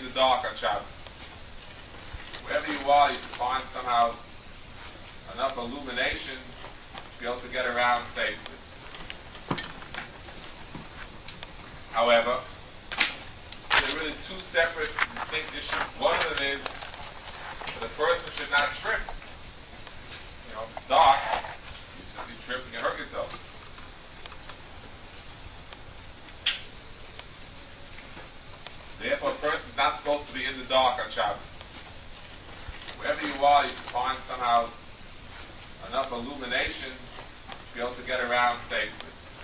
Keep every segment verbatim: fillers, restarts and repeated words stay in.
the dark on Shabbos. Wherever you are, you can find somehow enough illumination to be able to get around safely. However, there are really two separate distinct issues. One of them is that a person should not trip. You know, if it's dark, you should be tripping and hurt yourself. Therefore, a person is not supposed to be in the dark on Shabbos. Wherever you are, you can find somehow enough illumination to be able to get around safely.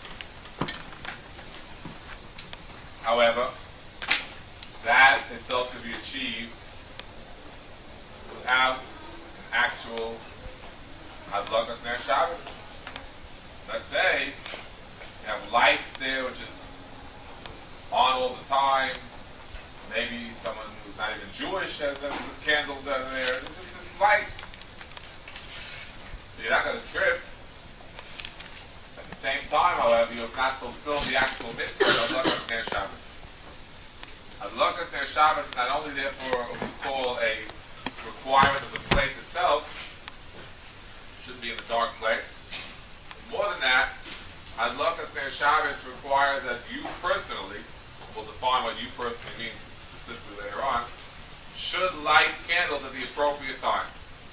However, that itself can be achieved without an actual Hadlakas Ner Shabbos. Let's say you have light there which is on all the time. Maybe someone who's not even Jewish has them with candles out there. It's just this light. So you're not going to trip. At the same time, however, you have not fulfilled the actual mitzvah of Hadlakas Ner Shabbos. Hadlakas Ner Shabbos is not only therefore what we call a requirement of the place itself, it shouldn't be in a dark place. But more than that, Hadlakas Ner Shabbos requires that you personally, we'll define what you personally means specifically later on, should light candles at the appropriate time.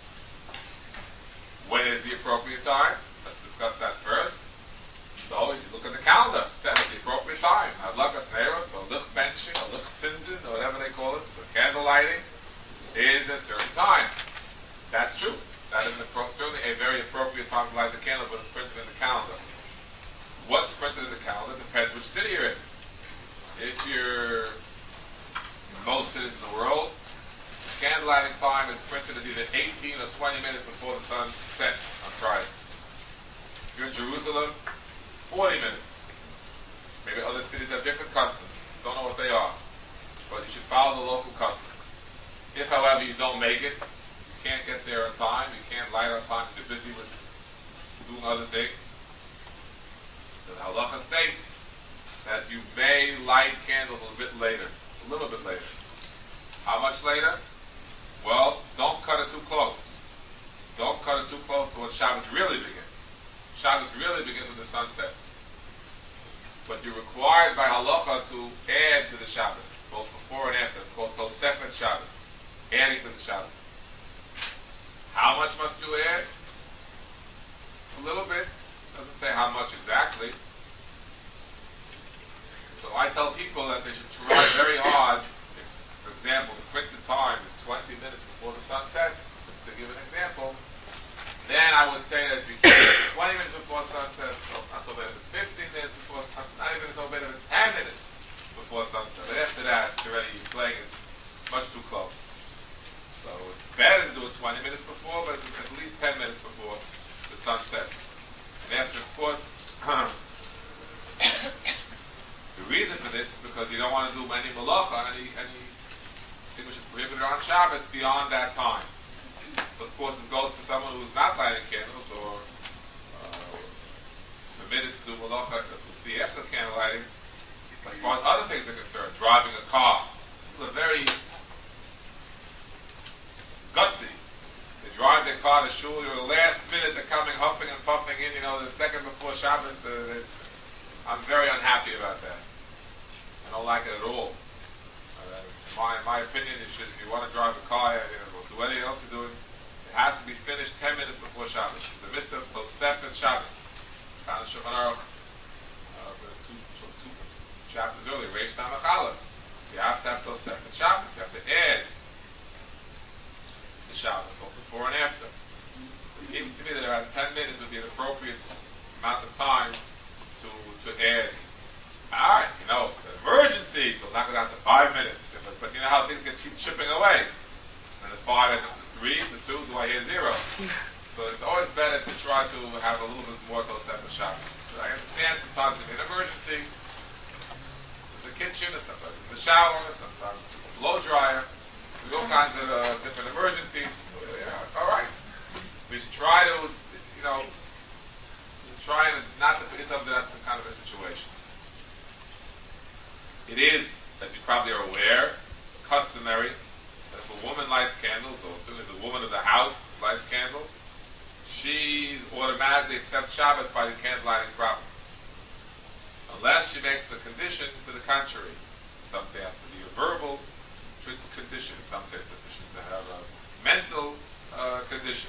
When is the appropriate time? Let's discuss that first. So you look at the calendar, it says at the appropriate time. Hadlakas Neros, or Lich Benching, or Lich Tzindin, or whatever they call it, the candle lighting, is a certain time. That's true. That is an appro- certainly a very appropriate time to light the candle, but it's printed in the calendar. What's printed in the calendar depends which city you're in. If you're in most cities in the world, candle lighting time is printed as either eighteen or twenty minutes before the sun sets on Friday. If you're in Jerusalem, forty minutes. Maybe other cities have different customs. Don't know what they are. But you should follow the local custom. If, however, you don't make it, you can't get there on time, you can't light on time, you're busy with doing other things. So the halacha states that you may light candles a little bit later. A little bit later. How much later? Well, don't cut it too close. Don't cut it too close to when Shabbos really begins. Shabbos really begins when the sun sets. But you're required by halacha to add to the Shabbos, both before and after. It's called Tosefes Shabbos, adding to the Shabbos. How much must you add? A little bit. Doesn't say how much exactly. So I tell people that they should try very hard. If, for example, the printed time is twenty minutes before the sun sets, just to give an example. Then I would say that if you can twenty minutes before sunset, so not so bad if it's fifteen minutes before sunset, not even so bad if it's ten minutes before sunset. But after that, you're already playing it much too close. So it's better to do it twenty minutes before, but it's at least ten minutes before the sun sets. And after, of course, the reason for this is because you don't want to do any malacha, any, any thing which is prohibited on Shabbos beyond that time. So of course it goes for someone who's not lighting candles or uh, permitted to do malacha, as we'll see after candle lighting. As far as other things are concerned, driving a car, people are very gutsy. They drive their car to shul, you're the last minute they're coming huffing and puffing in, you know, the second before Shabbos. The, the, I'm very unhappy about that. I don't like it at all. Uh, in, my, in my opinion, you should, if you want to drive a car, you know, do anything else you're doing, it has to be finished ten minutes before Shabbos. The mitzvah of Tosefes Shabbos. Found in Shulchan Aruch, uh, two, two chapters earlier, Reish Samach Aleph. You have to have Tosefes Shabbos. You have to add the Shabbos, both before and after. It seems to me that around ten minutes would be an appropriate amount of time to to add. Alright, you know, the emergency, so knock it down to five minutes. But, but you know how things get keep chipping away. And the five ends up to three, to two, do I hear zero? So it's always better to try to have a little bit more Tosefes Shabbos. I understand sometimes in an emergency, the kitchen, sometimes in the shower, sometimes in the blow dryer, there's all kinds of uh, different emergencies. Yeah, all right. We should try to, you know, try and not to put yourself in that kind of a situation. It is, as you probably are aware, customary automatically accept Shabbos by the candle lighting problem. Unless she makes the condition to the contrary. Some say it has to be a verbal condition, some say it's sufficient to have a mental uh, condition.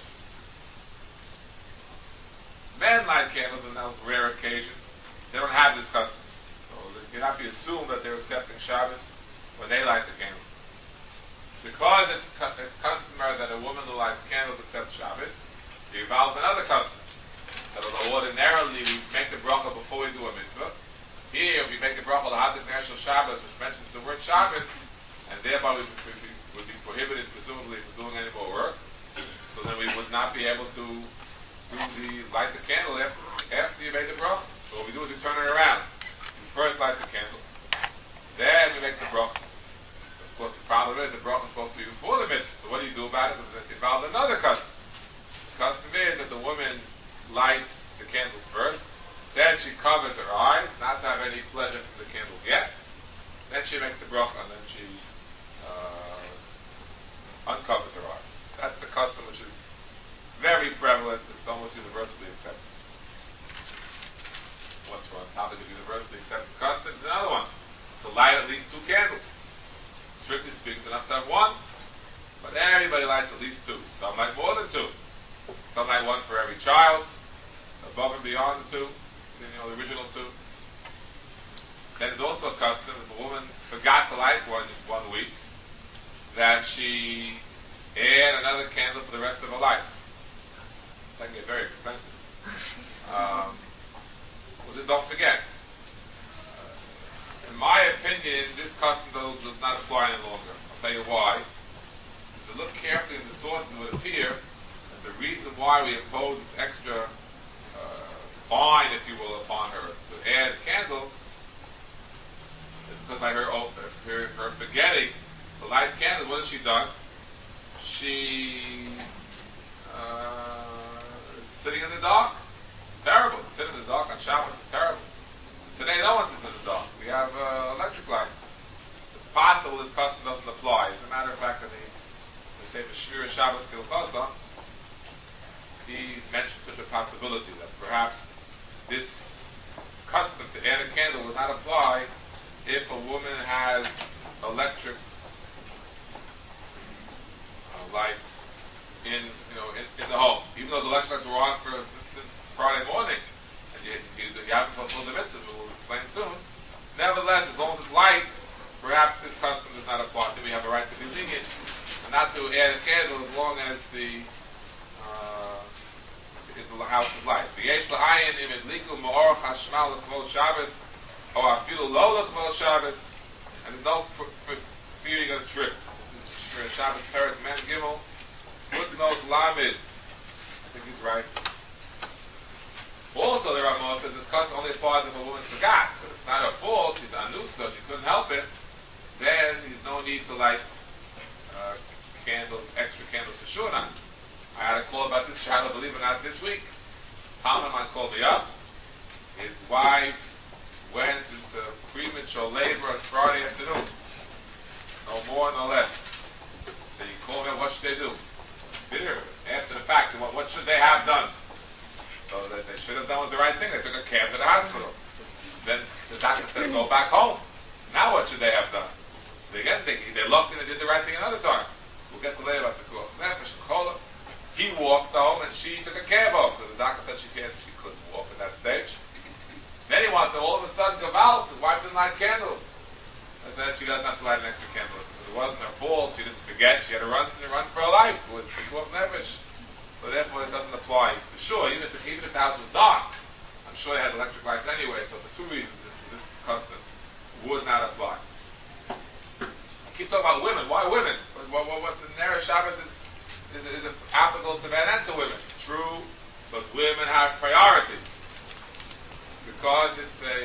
Men light candles on those rare occasions. They don't have this custom. So it cannot be assumed that they're accepting Shabbos when they light the candles. Because it's, cu- it's customary that a woman who lights candles accepts Shabbos, you're involved in another custom. That although ordinarily we make the bracha before we do a mitzvah, here we make the bracha l'hadik Nershel Shabbos, which mentions the word Shabbos, and thereby we would be, would be prohibited presumably from doing any more work. So then we would not be able to do the light the candle after, after you made the bracha. So what we do is we turn it around. We first light the candles, then we make the bracha. Of course, the problem is the bracha is supposed to be before the mitzvah. So what do you do about it? Because it involves another custom. The custom is that the woman lights the candles first, then she covers her eyes, not to have any pleasure from the candles yet. Then she makes the bracha, and then she uh, uncovers her eyes. That's the custom which is very prevalent. It's almost universally accepted. Once we're on topic of universally accepted customs, another one. To light at least two candles. Strictly speaking, it's enough to have one, but everybody lights at least two. Some light more than two. Some light one for every child, above and beyond the two, you know, the original two. Then there's also a custom, if a woman forgot to light one one week, that she add another candle for the rest of her life. That can get very expensive. Um, well, just don't forget. Uh, in my opinion, this custom though does not apply any longer. I'll tell you why. If you look carefully in the sources, it would appear that the reason why we impose this extra uh, fine, if you will, upon her to add candles is because by her, oh, her, her forgetting to light candles. What has she done? She uh, is sitting in the dark. Terrible. Sitting in the dark on Shabbos is terrible. Today, no one sits in the dark. We have uh, electric lights. It's possible this custom doesn't apply. As a matter of fact, in the, they say the Shmira Shabbos Kilchasa, he mentioned such a possibility that perhaps this custom to add a candle will not apply if a woman has electric uh, lights in, you know, in, in the home. Even though the electric lights were on for since, since Friday morning, and you, you, you haven't fulfilled the mitzvah, we'll explain soon. Nevertheless, as long as it's light, perhaps this custom does not apply. Then we have a right to be lenient and not to add a candle as long as the uh, the house is light. V'yesh la'ayin im idliku ma'or chashmal l'chvod Shabbos or afilu lo l'chvod Shabbos, and there's no fear you're going to trip. This is for Shabbos Perek Men Gimel footnote Lamed. I think he's right. Also, the Ramah says this custom only applies if a woman forgot, but it's not her fault. She's anusa, she couldn't help it. Then there's no need to light uh, candles, extra candles for sure not. I had a call about this child, believe it or not, this week. Talman called me up. His wife went into premature labor on Friday afternoon. No more, no less. So you call me, what should they do? Bitter. After the fact, what, what should they have done? So that they should have done was the right thing. They took a cab to the hospital. Then the doctor said, go back home. Now what should they have done? They again, they, they looked and they did the right thing another time. We'll get to later about the Kuach Nefesh and Chola. He walked home and she took a cab home because the doctor said she can't, she couldn't walk at that stage. Then he wanted to all of a sudden go out. His wife didn't light candles. I said she doesn't have to light an extra candle. It wasn't her fault. She didn't forget. She had to run to run for her life. It was the Kuach Nefesh. So therefore it doesn't apply for sure. Even if, even if the house was dark, I'm sure they had electric lights anyway. So for two reasons, this, this custom would not apply. I keep talking about women. Why women? What, what, what the Ner Shabbos is Is, is applicable to men and to women. True, but women have priority because it's a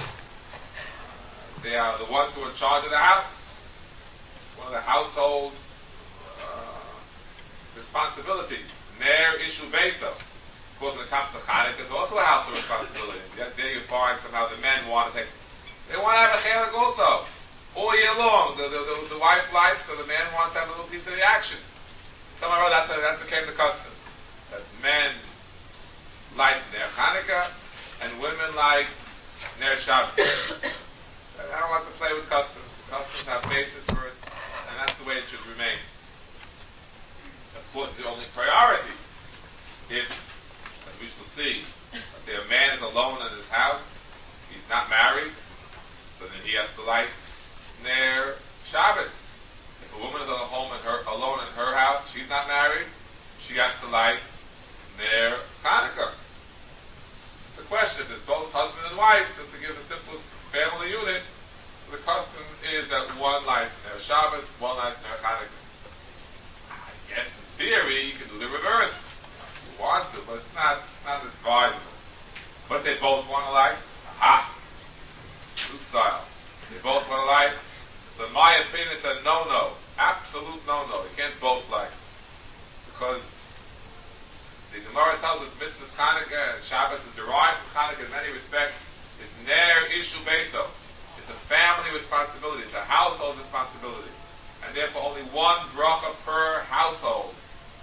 uh, they are the ones who are in charge of the house, one of the household uh, responsibilities. Ner issue beso. Of course, when it comes to Chanukah, there's also a household responsibility. Yet there you find somehow the men want to take. They want to have a Chanukah also all year long. The, the, the, the wife lights, so the man wants to have a little piece of the action. Somehow that, that became the custom. That men light Ner Hanukkah, and women light Ner Shabbos. I don't like to play with customs. Customs have basis for it, and that's the way it should remain. Of course, the only priorities. If, as we shall see, let's say a man is alone in his house, he's not married, so then he has to light Ner Shabbos. If a woman is at home in her, alone in her house, she's not married, she has to light Ner Hanukkah. It's just a question. If it's both husband and wife, just to give the simplest family unit, the custom is that one lights Ner Shabbos, one lights Ner Hanukkah. I guess in theory you can do the reverse if you want to, but it's not not advisable. But they both want to light. Aha! New style. They both want to light. So in my opinion, it's a no-no. Absolute no-no. They can't both light. Because the Gemara tells us mitzvahs Hanukkah and Shabbos is derived from Hanukkah in many respects. It's Ner Ishu Beso. It's a family responsibility. It's a household responsibility. And therefore only one bracha per household.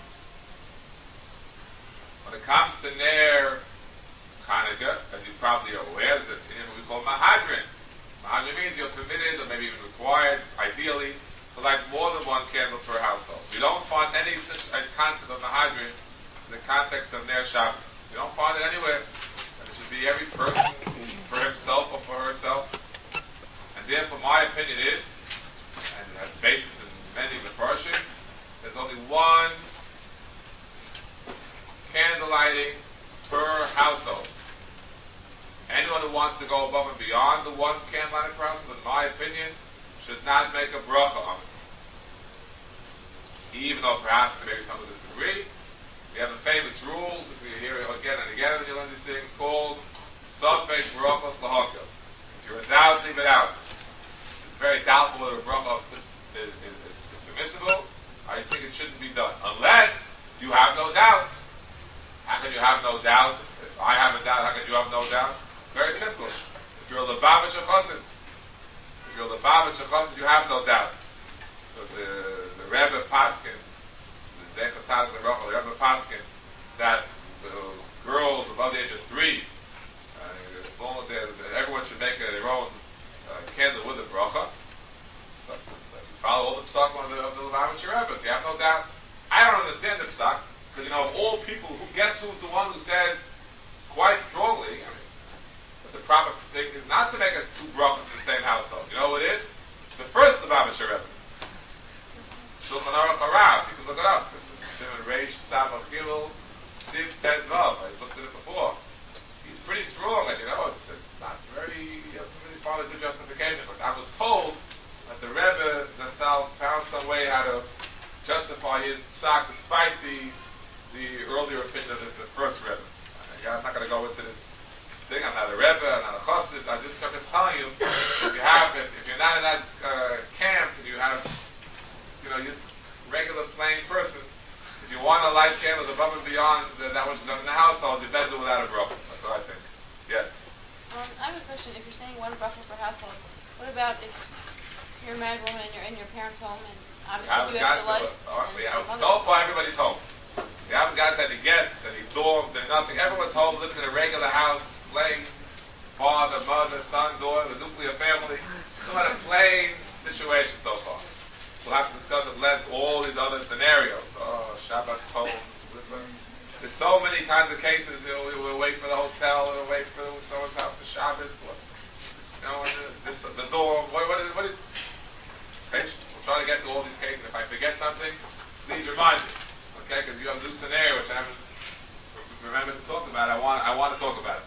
When it comes to Ner Hanukkah, as you probably are aware, that we call Mahadrin. Mahadrin means you're permitted, or maybe even required, ideally, to light more than one candle per household. We don't find any such a concept of Mahadrin in the context of Ner Shabbos. You don't find it anywhere. And it should be every person for himself or for herself. And therefore, my opinion is, and it has basis in many of the Parshim, there's only one candle lighting per household. Anyone who wants to go above and beyond the one candle lighting per household, in my opinion, should not make a bracha on it. Even though perhaps maybe some will disagree. We have a famous rule, which we hear again and again when you learn these things, called Safek Brachos Lahakil. If you're in doubt, leave it out. It's very doubtful whether a bracha is, is, is, is permissible. I think it shouldn't be done. Unless you have no doubt. How can you have no doubt? If I have a doubt, how can you have no doubt? Very simple. If you're a Lubavitch Chassid, if you're a Lubavitch Chassid, you have no doubts. Because the, the Rebbe Paskin, the Zecher Tzaddik L'Bracha, the Rebbe Paskin, that the girls above the age of three, uh, as long as everyone should make their own uh, candle with a bracha. So, so you follow all the psak of the, of the Lubavitch Rebbe, so you have no doubt. I don't understand the psak, because you know, of all people, who guess who's the one who says quite strongly, I mean, that the proper thing is not to make us two brachas in the same household. You know what it is? The first Lubavitcher Rebbe, Shulchan Aruch Harav, you can look it up. Simon Reish Samach Gimel Siv Tes Vav. I looked at it before. He's pretty strong, and you know, it's, it's not very, he doesn't really find a good justification. But I was told that the Rebbe himself found some way how to justify his psak despite the the earlier opinion of the, the first Rebbe. I'm not going to go into this thing. I'm not a Rebbe, I'm not a Chassid. I just, I'm just telling you, if you have, if, if you're not in that uh, camp, and you have, you know, just regular plain person, if you want to light candles above and beyond uh, that which is done in the household, you better do without a bracha. That's what I think. Yes. Um, I have a question. If you're saying one bracha per household, what about if you're a married woman and you're in your parents' home and obviously you have to light? Uh, yeah, so far everybody's home. You haven't got any guests, any dorms, and nothing. Everyone's home, lives in a regular house, playing father, mother, son, daughter, the nuclear family. It's not a plain situation so far. We'll have to discuss at length all these other scenarios. Oh, Shabbat home. There's so many kinds of cases. You know, we'll wait for the hotel, we'll wait for someone's house for Shabbos. What, you know, this, the dorm. What, what is? What is? Patience. We'll try to get to all these cases. If I forget something, please remind me. Okay, because you have a new scenario which I haven't remembered to talk about. I want, I want to talk about it.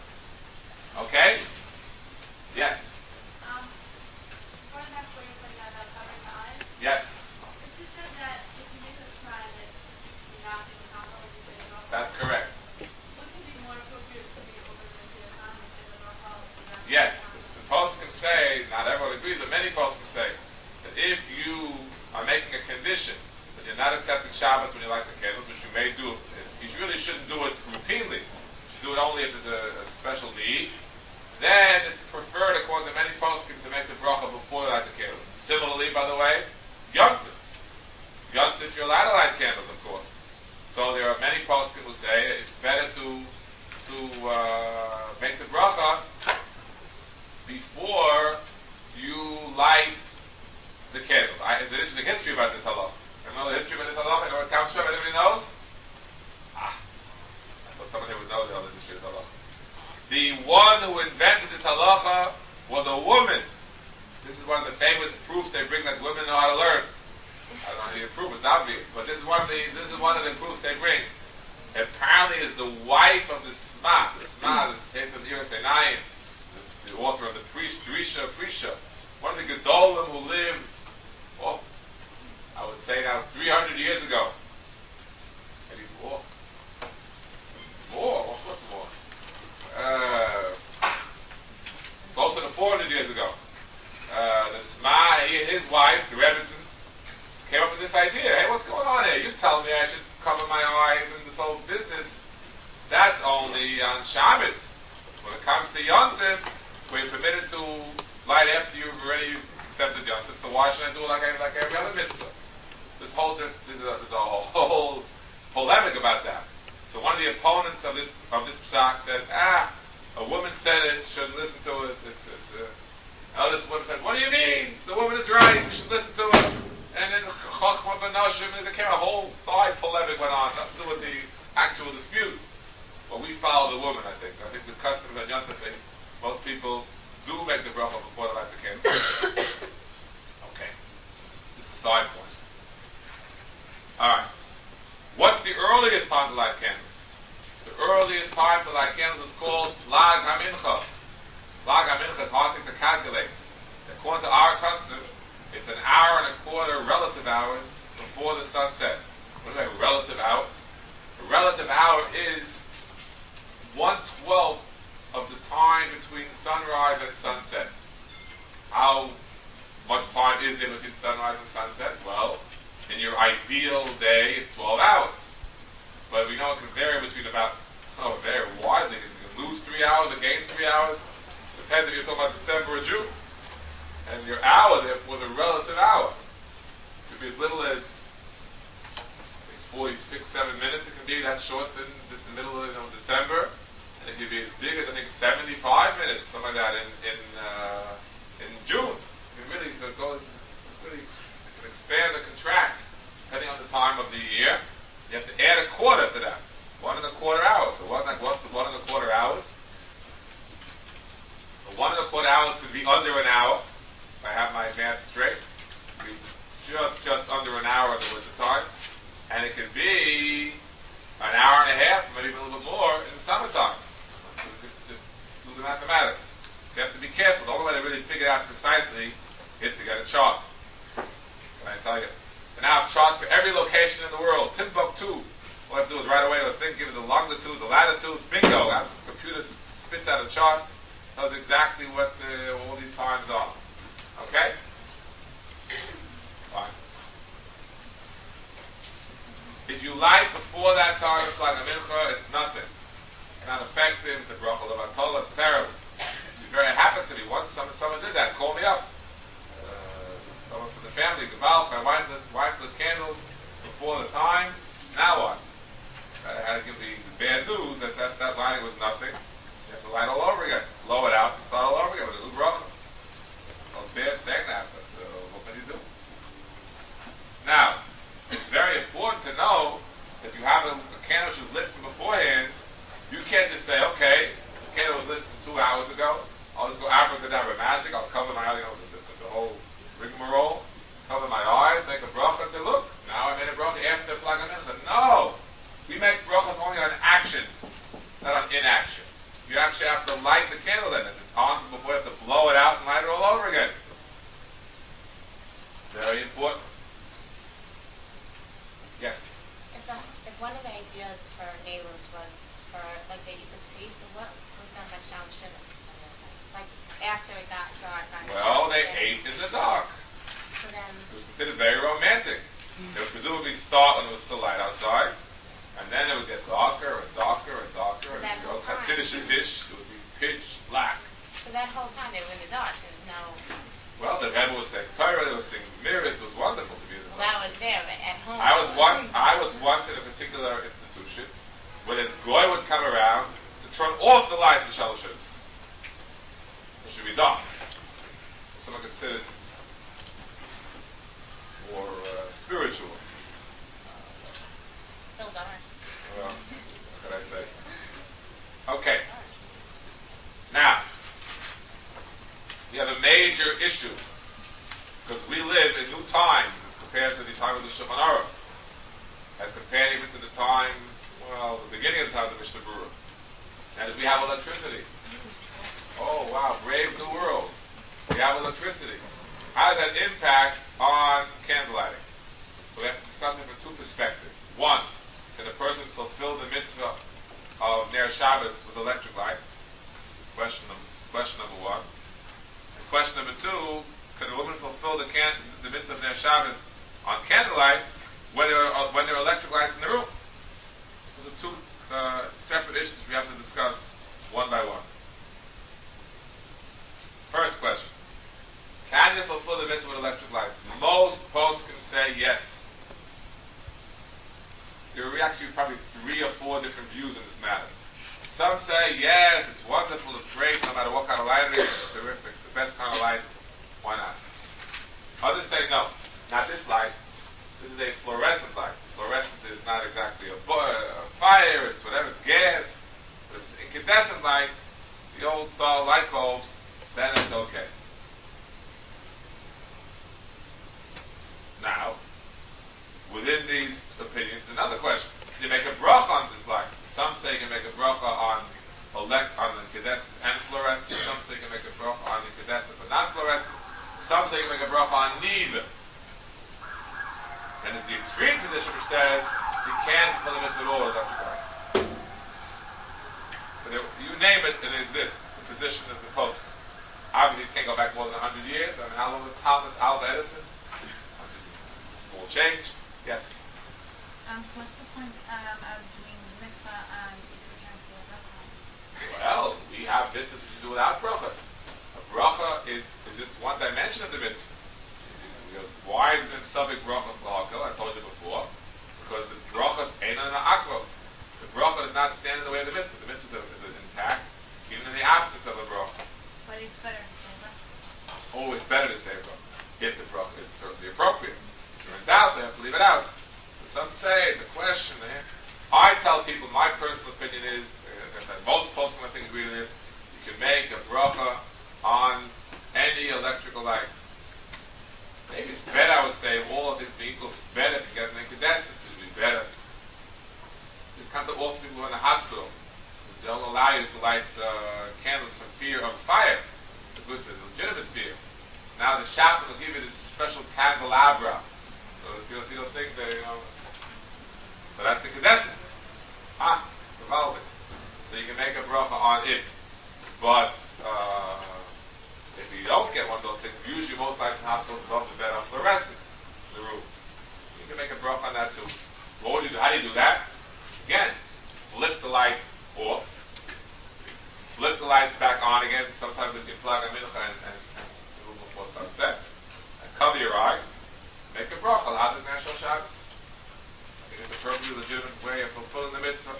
Okay? Yes. Um, going back to what you're saying about covering the eyes. Yes. You said that if you make a scribe that you're not in the household, you say no. That's correct. Wouldn't it be more appropriate to be able to see a time and say the no? Yes. The poskim say, not everyone agrees, but many poskim say that if you are making a condition that you're not accepting Shabbos when you light the candles, which you may do, you really shouldn't do it routinely. You should do it only if there's a, a special need. Then it's preferred, according to many poskim, to make the bracha before you light the candles. Similarly, by the way, Yom Tov. Yom Tov, you're allowed to light candles, of course. So there are many poskim who say it's better to to to uh, make the bracha before you light the candles. I, it's an interesting history about this halacha. I know the history about this halacha. I know where it comes from. Anybody knows? Ah, I thought someone here would know the other history of this halacha. The one who invented this halacha was a woman. This is one of the famous proofs they bring that women know how to learn. I don't know how you prove it's obvious, but this is one of the this is one of the proofs they bring. Apparently, is the wife of the Sma. The Sma, the Sefer of the Yerushalayim, the author of the Drisha Prisha, one of the Gedolim who lived, oh, I would say now three hundred years ago. Maybe more. More, of course more. Uh, closer to four hundred years ago. Uh, the Sma, he and his wife, the Rebbetzin, came up with this idea. Hey, what's going on here? You tell me I should cover my eyes in this whole business. That's only on Shabbos. When it comes to Yontif, we're permitted to light after you've already accepted Yontif, so why should I do it like, I, like every other mitzvah? This whole, there's, there's, a, there's a whole polemic about that. So one of the opponents of this of this psak said, ah, a woman said it, shouldn't listen to it. It's, it's, uh, another woman said, what do you mean? The woman is right, you should listen to it. And then Chachma Benashim, and there came a whole side polemic went on, nothing to do with the actual dispute. But we follow the woman, I think. I think the custom of Yontif, most people do make the bracha before they light the candle. Okay. This is a side point. Alright. What's the earliest time to light candles? The earliest time to light candles is called Lag HaMincha. Lag HaMincha is hard thing to calculate. According to our custom, it's an hour and a quarter relative hours before the sun sets. What do you mean, relative hours? A relative hour is one twelfth of the time between sunrise and sunset. How much time is there between sunrise and sunset? Well, in your ideal day, it's twelve hours. But we know it can vary between about, oh, very widely. You can lose three hours or gain three hours. Depends if you're talking about December or June. And your hour, therefore, is a relative hour. It could be as little as I think forty-six, seven minutes. It can be that short in just the middle of you know, December. And it could be as big as, I think, seventy-five minutes, something like that, in in, uh, in June. It really so it goes, really it can expand or contract, depending on the time of the year. You have to add a quarter to that. One and a quarter hours. So one, like, what's the one and a quarter hours? The one and a quarter hours could be under an hour. If I have my math straight, it could be just, just under an hour in the winter time. And it could be an hour and a half, maybe even a little bit more in the summertime. Just, just do the mathematics. So you have to be careful. The only way to really figure it out precisely is to get a chart. Can I tell you? And now I have charts for every location in the world. Timbuktu. All I have to do is right away, let's think, give it the longitude, the latitude, bingo. The computer spits out a chart, knows exactly what the, all these times are. Okay? Fine. If you light before that time, it's like a mincha, it's nothing. It's not effective, it's a bracha levatol, it's terrible. It's very happened to me. Once someone, someone did that, call me up. Uh, someone from the family, Gaval, my wife lit, wife lit candles before the time. Now what? I had to give the, the bad news that, that that lighting was nothing. You have to light all over again. Blow it out and start all over again with a new bracha. Well, it's bad saying that, but uh, what can you do? Now, it's very important to know that you have a, a candle which was lit from beforehand. You can't just say, okay, the candle was lit from two hours ago. I'll just go abracadabra magic. I'll cover my eyes, you know, the, the, the whole rigmarole. Cover my eyes, make a bracha, and say, look, now I made a bracha after the flag on mincha. No! We make brachas only on actions, not on inaction. You actually have to light the candle then. If it's on before, you have to blow it out and light it all over again. Very important. Yes? If, the, if one of the ideas for neighbors was for, like, they could see, so what was that much down Shiva? Like, after it got dark. Well, they ate in the dark. So then... It was considered very romantic. Mm-hmm. They would presumably start when it was still light outside. And then it would get darker and darker and darker, so and it goes Hasidic dish, it would be pitch black. So that whole time they were in the dark, there's no... Well, the Rebbe was saying Torah, they were singing Zmiris, it was wonderful to be in the dark. Well, that was there, but at home... I was once, I was once in a particular institution where the goy would come around to turn off the lights in Shalosh Shabbos. It should be done. Someone considered more uh, spiritual. Still dark. Well, what could I say? Okay. Now, we have a major issue because we live in new times as compared to the time of the Shulchan Aruch, as compared even to the time, well, the beginning of the time of the Mishnah Berurah. That is, we have electricity. Oh, wow, brave new world. We have electricity. How does that impact on candlelighting? So we have to discuss it from two perspectives. One, can a person fulfill the mitzvah of Ner Shabbos with electric lights? Question number, question number one. And question number two, can a woman fulfill the, can, the mitzvah of Ner Shabbos on candlelight when there are, when there are electric lights in the room? Those are two uh, separate issues we have to discuss one by one. First question. Can you fulfill the mitzvah with electric lights? Most posts can say yes. There are actually probably three or four different views in this matter. Some say, yes, it's wonderful, it's great, no matter what kind of light it is, it's terrific, the best kind of light, why not? Others say, no, not this light. This is a fluorescent light. Fluorescent is not exactly a, bu- a fire, it's whatever, it's gas. But it's incandescent light, the old style light bulbs, then it's okay. Now, within these opinions, another question. You make a bracha on this light. Some say you can make a bracha on elect on incandescent and fluorescent. Some say you can make a bracha on incandescent but not fluorescent. Some say you can make a bracha on neither. And it's the extreme position which says you can't put the mitzvah at all electric lights. So there, you name it, it exists. The position of the post. Obviously, it can't go back more than a hundred years. I mean, how long was Thomas Alva Edison? Small change. Yes. Um, so what's the point um, of doing mitzvah um, if you can't do a bracha? Well, we have mitzvahs which you do without brachas. A bracha is, is just one dimension of the mitzvah. Why is it subject brachas lahakal? I told you before. Because the brachas ain't on the akros. The bracha does not stand in the way of the mitzvah. The mitzvah is intact, even in the absence of a bracha. But it's better to say bracha. Oh, it's better to say bracha. If the bracha is certainly appropriate. If you're in doubt, they have to leave it out. So some say it's a question. Eh? I tell people, my personal opinion is, uh, that most poskim I think agree to this, you can make a bracha on any electrical light. Maybe it's better, I would say, all of things being equal, it's better if you get an incandescent, it would be better. This comes to often people who are in the hospital. They don't allow you to light uh, candles for fear of fire. It's a good, it's a legitimate fear. Now the chaplain will give you this special candelabra. So you see those things there, you know. So that's incandescent. Ah, it's evolving. So you can make a bracha on it. But uh, if you don't get one of those things, usually most lights in hospitals are often better on fluorescent in the room. You can make a bracha on that too. What would you do? How do you do that? Again, flip the lights off. Flip the lights back on again. Sometimes if you plug a mincha and, and, and the room before sunset. And cover your eyes. Make a bracha. How does National Shabbos? I think it's a perfectly legitimate way of fulfilling the mitzvah.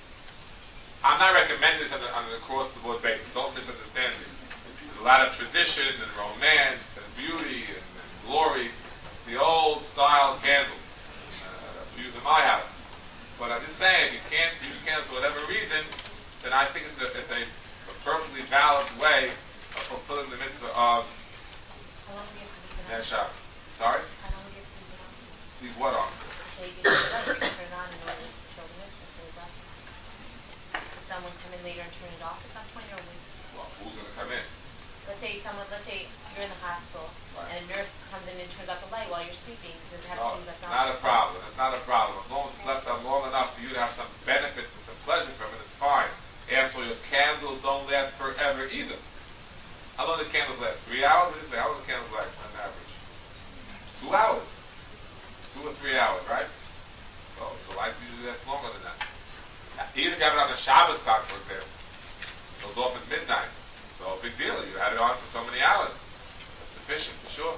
I'm not recommending it on, on an across-the-board basis. Don't misunderstand me. There's a lot of tradition and romance and beauty and, and glory. The old-style candles. Uh, that's what we use in my house. But I'm just saying, if you can't use candles for whatever reason, then I think it's a, it's a, a perfectly valid way of fulfilling the mitzvah of How long do you have to leave it Ner on? Shabbos. Sorry? How long do you have to leave it on? Leave what on? So you get the light, you turn it on in order to show the mitzvah, so it's off. Could someone come in later and turn it off at some point, or we, Well, who's going to come in? let's say someone, let's say you're in the hospital, Right. and a nurse comes in and turns off the light while you're sleeping, does it have No, to be left it's on? not a problem. It's not a problem. As long as it's left on long enough for you to have some benefit and some pleasure from it, it's fine. After all, your candles don't last forever either. How long do candles last? Three hours? What do you say? How long do candles last on average? Two hours. Two or three hours, right? So the light usually lasts longer than that. Even if you have it on the Shabbos clock, for example, it goes off at midnight. So big deal. You had it on for so many hours. That's sufficient for sure.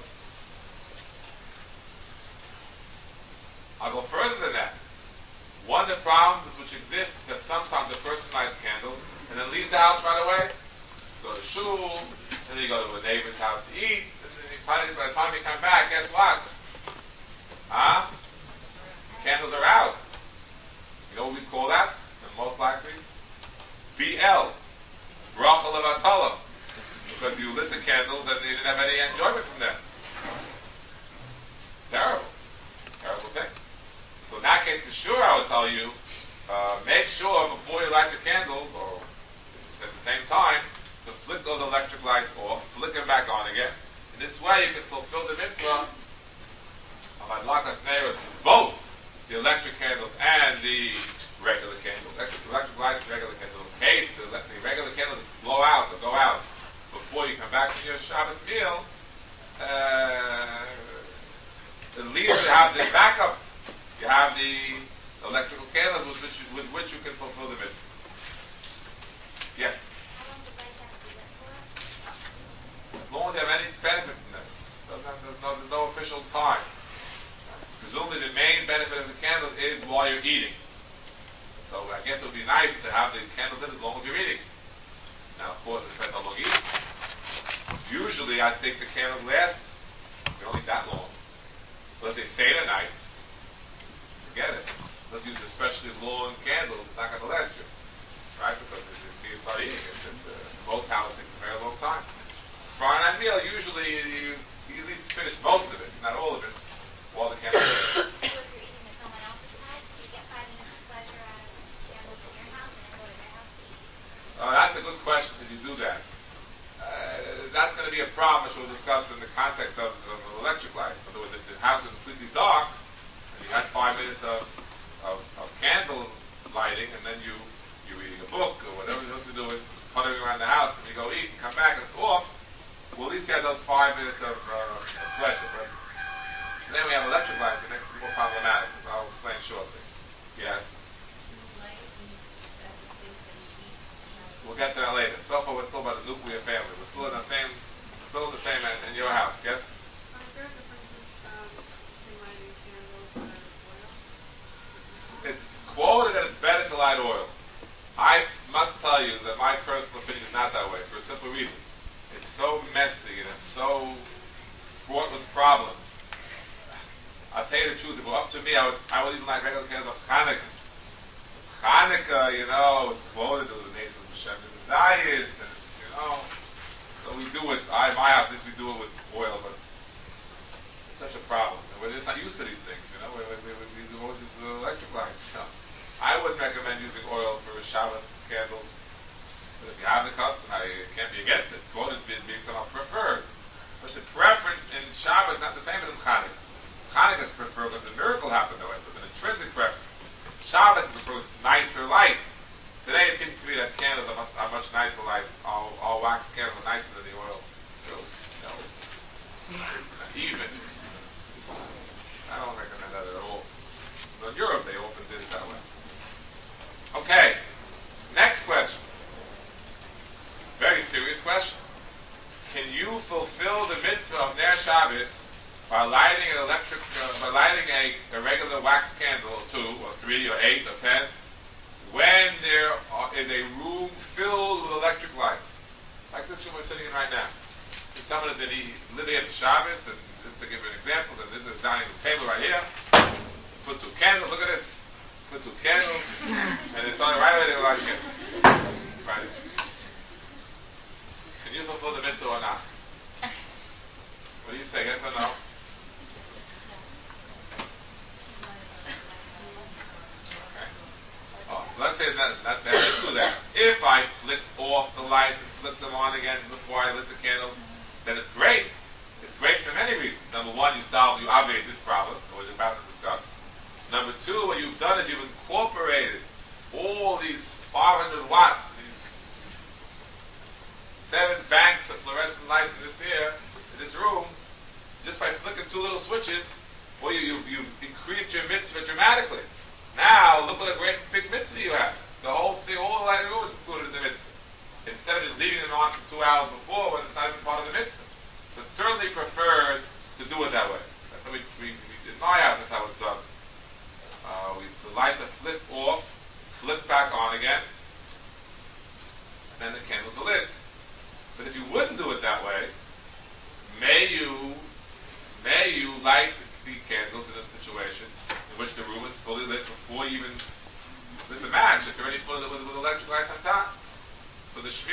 I'll go further than that. One of the problems which exists is that sometimes a person lights candles and the house right away. Go to shul, and then you go to a neighbor's house to eat, and then you, by the time you come back, guess what? Huh? Candles are out. You know what we call that? And most likely? B L. Bracha levatala. Because you lit the candles and you didn't have any enjoyment from them. Terrible. Terrible thing. So in that case, for sure, I would tell you, uh, make sure before you light the candles, or at the same time, to flick those electric lights off, flick them back on again. In this way, you can fulfill the mitzvah of adlakas neiros, both the electric candles and the regular candles. Electric, electric lights, regular candles. In case the, the regular candles blow out or go out before you come back from your Shabbos meal, uh, at least you have the backup. You have the electrical candles with which you, with which you can fulfill the mitzvah. Yes? As long as you have any benefit from them. Doesn't have, there's, no, there's no official time. Presumably the main benefit of the candles is while you're eating. So I guess it would be nice to have the candles lit as long as you're eating. Now, of course, it depends how long you eat. Usually, I think the candle lasts, they don't eat that long. So let's say Seder night, forget it. Let's use especially long candles, it's not going to last you. Right? Because if you start eating it, it uh, most houses takes a very long time. Friday night meal, usually you, you at least finish most of it, not all of it, while the candle is lit. So if you're eating at someone else's house, do you get five minutes of pleasure out of candles in your house and then go to their house to eat? Uh, that's a good question. Did you do that? Uh, that's going to be a problem, which we'll discuss in the context of, of an electric light. In other words, if the house is completely dark, and you had five minutes of, of, of candle lighting, and then you, you're reading a book, or whatever you're supposed to do, puttering around the house, and you go eat, and come back, and it's off, well, at least you have those five minutes of, uh, of pleasure. But then we have electric lights, and it's more problematic, so I'll explain shortly. Yes? We'll get to that later. So far, we're still about the nuclear family. We're still in the same, still the same in, in your house. Yes. Is there a difference um, in lighting candles and oil? It's quoted that it's better to light oil. I must tell you that my personal opinion is not that way for a simple reason. It's so messy and it's so fraught with problems. I'll tell you the truth. If it were up to me, I would, I would even light regular candles of Hanukkah. Hanukkah, you know, it's quoted as the nation of Hashem and Zayis, and it's, you know, so we do it. I, my house, at least we do it with oil, but it's such a problem. And we're just not used to these things, you know. We, we, we, we do always use the electric lights. So I wouldn't recommend using oil for Shabbos candles, but if you have the custom, I can't be against it. It's quoted as being somehow preferred, but the preference in Shabbos is not the same as in Hanukkah. Hanukkah is preferred because the miracle happened that way, so it's an intrinsic preference. Shabbos is nicer light. Today it seems to me that candles are much, are much nicer light. All, all wax candles are nicer than the oil. Those, you know, even. I don't recommend that at all. But in Europe they often did it that way. Okay, next question. Very serious question. Can you fulfill the mitzvah of Ner Shabbos by lighting an electric, uh, by lighting a, a regular wax candle, or two, or three, or eight, or ten, when there are, is a room filled with electric light, like this room we're sitting in right now? If someone is living at the Shabbos, and just to give you an example, and this is a dining room table right here, put two candles. Look at this, put two candles, and it's on right away they light again. Right. Can you fulfill the mitzvah or not? What do you say? Yes or no? So let's say that, that, that let's do that. If I flicked off the lights and flipped them on again before I lit the candles, then it's great. It's great for many reasons. Number one, you solve, you obviate this problem that we're about to discuss. Number two, what you've done is you've incorporated all these five hundred watts, these seven banks of fluorescent lights in this here, in this room, just by flicking two little switches. Well, you, you, you've increased your mitzvah dramatically. Now, look what a great big mitzvah you have. The whole thing, all the lighting room is included in the mitzvah. Instead of just leaving them on for two hours before when it's not even part of the mitzvah.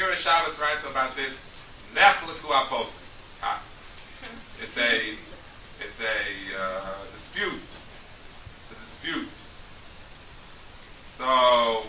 Shmira Shabbos writes about this. Nechleku aposim. Ah. It's a, it's a uh, dispute. It's a dispute. So,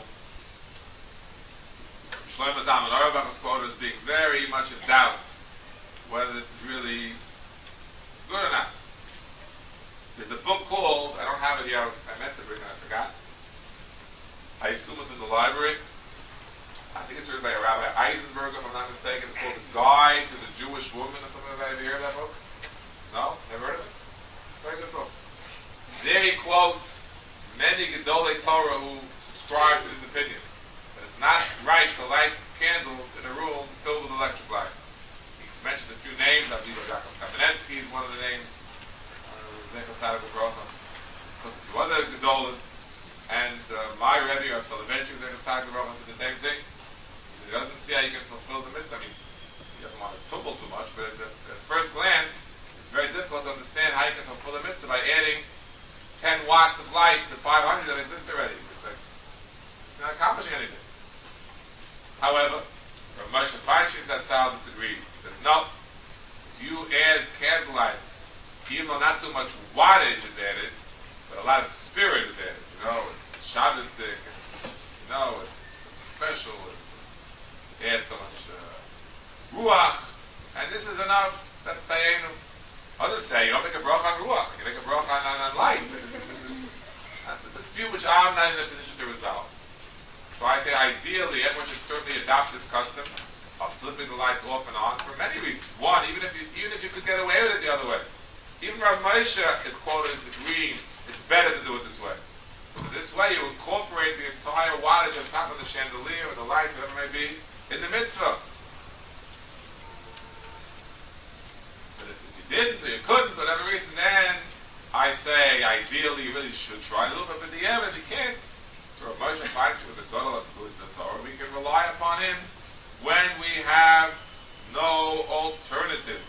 Shlomo Zalman Auerbach's quote is being very much in doubt whether this is really good or not. There's a book called, I don't have it here, I meant to bring it, I forgot. I assume it's in the library. I think it's written by a Rabbi Eisenberg, if I'm not mistaken. It's called The Guide to the Jewish Woman or something like that. Have you heard of that book? No? Never heard of it? Very good book. There he quotes many Gedolei Torah who subscribe to this opinion. That it's not right to light candles in a room filled with electric light. He mentioned a few names. I believe Jacob Kamenetsky is one of the names. Zechel Tzadik U'Bracha. A few other Gedolim. And uh, my Rebbe, or Soloveitchik Zechel Tzadik U'Bracha, said the same thing. He doesn't see how you can fulfill the mitzvah. I mean, he doesn't want to tumble too much, but at, at first glance, it's very difficult to understand how you can fulfill the mitzvah by adding ten watts of light to five hundred that exist already. It's like, it's not accomplishing anything. However, Rav Moshe Feinstein Zatzal disagrees. He says, no, if you add candlelight, even though not too much wattage is added, but a lot of spirit is added. You know, it's Shabbos stick, you know, it's special, it's, it adds so much uh, ruach, and this is enough. That's Tayenu. Others say you don't make a bracha on ruach, you make a bracha on, on, on light. This is, this is, that's a dispute which I'm not in a position to resolve. So I say ideally everyone should certainly adopt this custom of flipping the lights off and on for many reasons. One, even if you, even if you could get away with it the other way. Even Rav Moshe is quoted as agreeing it's better to do it this way. So this way you incorporate the entire wattage on top of the chandelier or the lights, whatever it may be, in the mitzvah. But if you didn't or you couldn't, for whatever reason, then I say ideally you really should try to do it, but for the end, if you can't, so Rav Moshe Feinstein with the Gadol of the Torah, we can rely upon him when we have no alternative.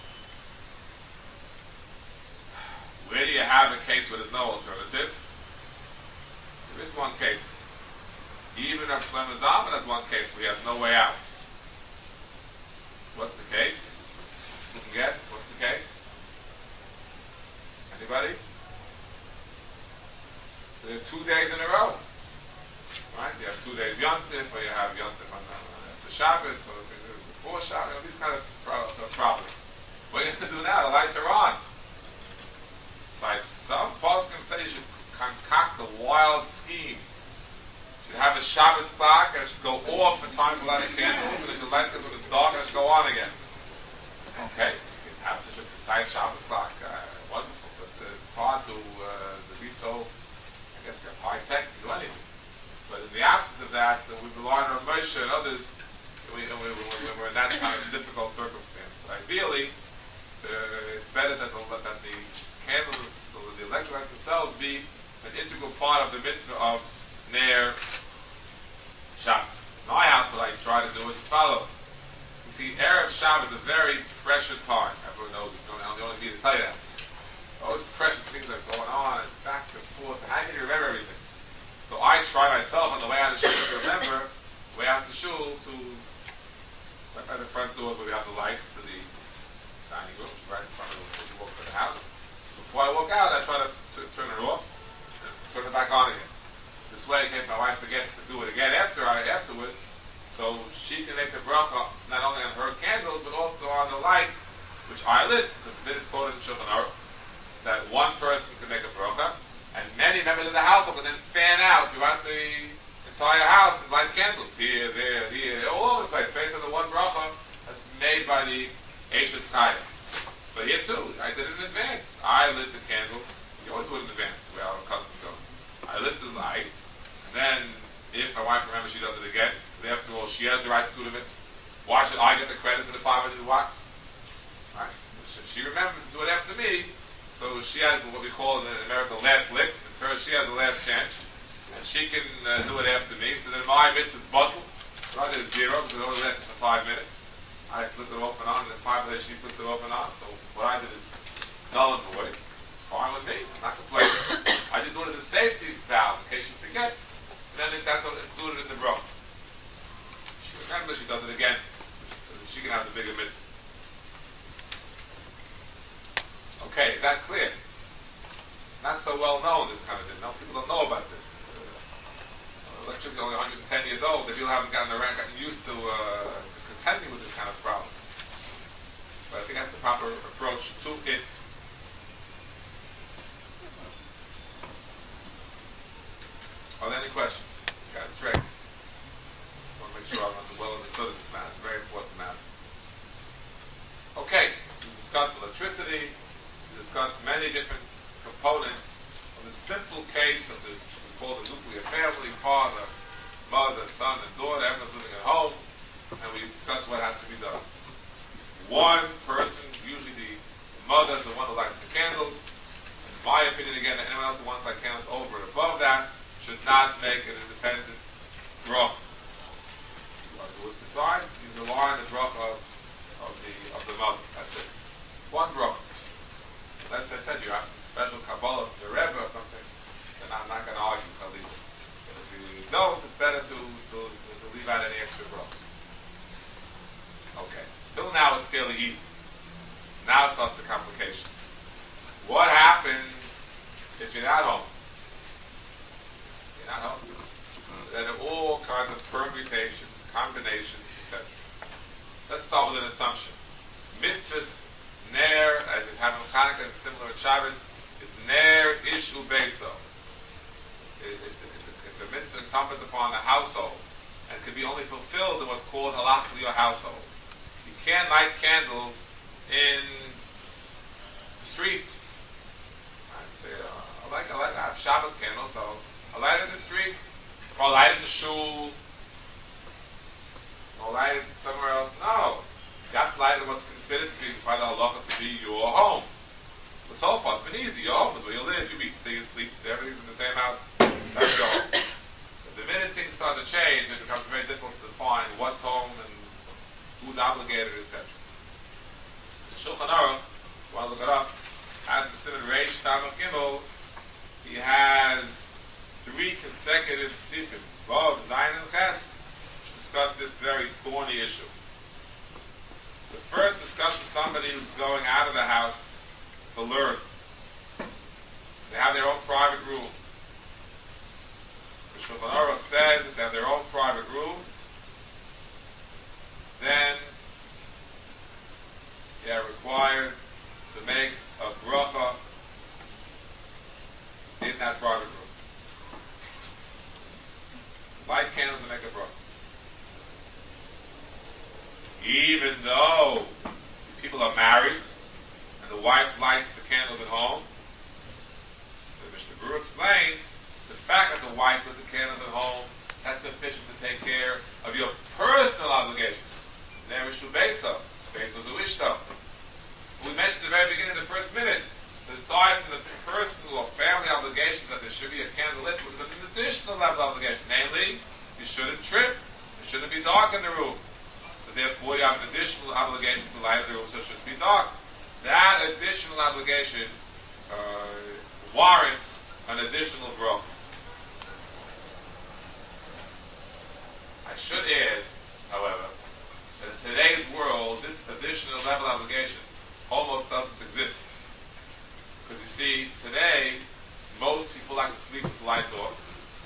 Where do you have a case where there's no alternative? There is one case. Even if Shlomo Zalman has one case, we have no way out. What's the case? Who can guess? What's the case? Anybody? There are two days in a row. Right? You have two days Yontif, or you have Yontif on the Shabbos, or before Shabbos, you know, these kind of problems. What are you going to do now? The lights are on. Some poskim say you should concoct a wild scheme. You should have a Shabbos clock and it should go off in time for lighting candles, and it should light it when it's dark and it should go on again. Okay, you can have such a precise Shabbos clock. Uh, wonderful, but uh, it's hard to, uh, to be so, I guess, high tech to do anything. But in the absence of that, uh, we rely on Rav Moshe and others we, we, we, we're in that kind of difficult circumstance. But ideally, uh, it's better that the, that the candles, the electrolytes themselves, be an integral part of the mitzvah of Ner Shabbos. In my house, what I try to do is as follows. You see, Erev Shabbos is a very precious time. Everyone knows it. I don't only need to tell you that. All those precious things that are going on, and back and forth, and how can you remember everything? So I try myself on the way out of shul to remember, the way out to shul, to right by the front doors where we have the light to the dining room, right in front of the when you walk to the house. Before I walk out, I try to, to turn it off and turn it back on again. This way, in case my wife forgets to do it again after I afterwards, so she can make the bracha not only on her candles but also on the light which I lit. Because this is quoted in Shulchan Aruch that one person can make a bracha, and many members of the household can then fan out throughout the entire house and light candles here, there, here, all over the place, based on the one bracha that's made by the Eishes Chayim. So here too, I did it in advance. I lit the candles. You always do it in advance, the way our custom goes. I lit the light, and then if my wife remembers, she does it again. Because after all, she has the right to do the mitzvah. Why should I get the credit for the five hundred watts? Right? She remembers to do it after me, so she has what we call in America last licks. It's her. She has the last chance, and she can uh, do it after me. So then my mitzvah is bottled. So I did zero because it only lasted for five minutes. I flipped it off and on, and then five minutes she flips it off and on. So what I did is null and void. It's fine with me. I'm not complaining. I just do it as a safety valve in case she forgets. And then that's included in the bracha. She remembers, she does it again. can have the bigger mitzvah. Okay, is that clear? Not so well known, this kind of thing. No, people don't know about this. Uh, electricity is only one hundred ten years old. The people haven't gotten around, gotten used to, uh, to contending with this kind of problem. But I think that's the proper approach to it. Are there any questions? Got it straight. Just want to make sure I'm well understood in this matter. It's a very important matter. Okay, we discussed electricity. We discussed many different components of the simple case of the, we call the nuclear family, father, mother, son, and daughter, everyone's living at home, and we discussed what has to be done. One person, usually the mother, is the one who lights the candles. In my opinion, again, anyone else who wants to light candles over and above that should not make an independent bracha. You want to do it besides, you rely on the bracha of, of the of the mother. That's it. One bracha. Unless I said you have some special Kabbalah from the Rebbe or something, then I'm not going to argue. I'll leave it. But if you don't, it's better to, to, to leave out any extra brachas. Okay. Till now it's fairly easy. Now starts the complication. What happens if you're not home? You're not home. There are all kinds of permutations, combinations, et cetera. Let's start with an assumption. Mitzvahs, Ner, as it happened in Hanukkah and similar in Shabbos, is Ner Ishu Beso. It, it, it, it's, a, it's a mitzvah incumbent upon the household and can be only fulfilled in what's called halach your household. You can't light candles in the street. I say, uh, I like I like I have Shabbos candles, so I light it in the street, or I light it in the shul, or light it somewhere else. No. You have to light it in what's considered to be by the halacha to be your home. But so far it's been easy. Your home is where you live, you eat, you sleep, everything's in the same house. That's your home. But the minute things start to change, it becomes very difficult to define what's home and who's obligated, et cetera. The Shulchan Aruch, you want to look it up, has the Siman Reish Samach Gimel. He has three consecutive sifim, Vav, Zayin, and Ches, to discuss this very thorny issue. The first discusses somebody who's going out of the house to learn. They have their own private room. The Shulchan Aruch says that they have their own private rooms. Then they are required to make a bracha in that private room. Light candles and make a bracha. Even though these people are married and the wife lights the candles at home, the Mishnah Berurah explains the fact that the wife lit the candles at home, that's sufficient to take care of your personal obligations. There is Shubeso, Beso Zuishto. We mentioned at the very beginning of the first minute, that aside from the personal or family obligations that there should be a candle lit, there's an additional level of obligation. Namely, you shouldn't trip, it shouldn't be dark in the room. Therefore, you have an additional obligation to light the room so it should be dark. That additional obligation uh, warrants an additional bracha. I should add, however, that in today's world, this additional level obligation almost doesn't exist. Because you see, today, most people like to sleep with the lights off.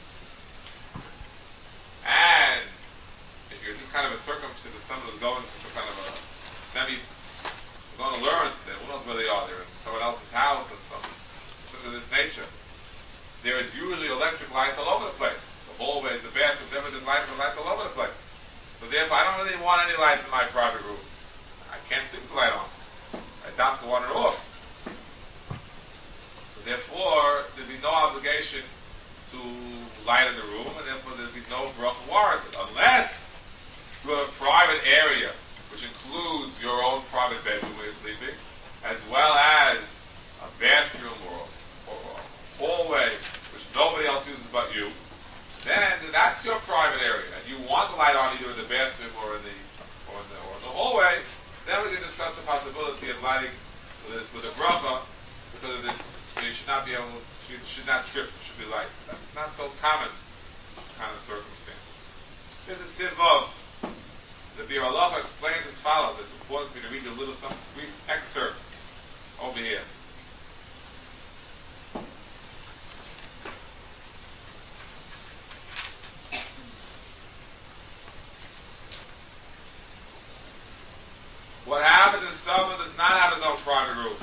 And if you're just kind of a circumstance of someone who's going to some kind of a semi, going to learn, then who knows where they are? They're in someone else's house or something, something of this nature. There is usually electric lights all over the place. The hallways, the bathrooms, everything, lights and lights all over the place. So therefore, I don't really want any lights in my private room. I can't sleep with the light on. I doubt to want it off. So therefore, there'd be no obligation to light in the room, and therefore there'd be no bracha warranted, unless you have a private area, which includes your own private bedroom where you're sleeping, as well as a bathroom or, or a hallway, which nobody else uses but you. Then that's your private area, and you want the light on either in the bathroom or in the or in the, or in the hallway. Then we can discuss the possibility of lighting with a, with a bracha, because of the, so you should not be able, you should not strip, it should be light. That's not so common kind of circumstance. There's a siv of The Bir Halacha explains as follows. It's important for me to read you a little some brief excerpts over here. What happens is someone does not have his own private room.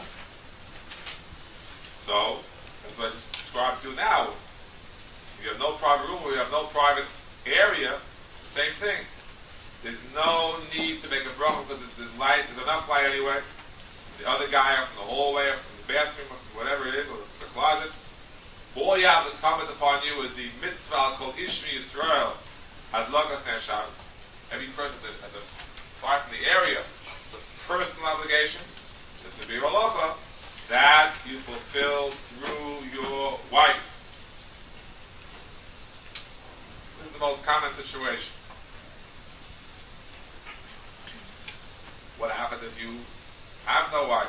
So, that's what I just described to you now. If you have no private room or you have no private area, it's the same thing. There's no need to make a bracha because there's, there's light, there's enough light anyway. The other guy up from the hallway, up from the bathroom, up from whatever it is, or from the closet. All you have incumbent upon you is the mitzvah called Ishmi Yisrael, Hadlakas Ner Shabbos. Every person has a, has a far from the area, the personal obligation, is to be halacha, that you fulfill through your wife. This is the most common situation. What happens if you have no wife?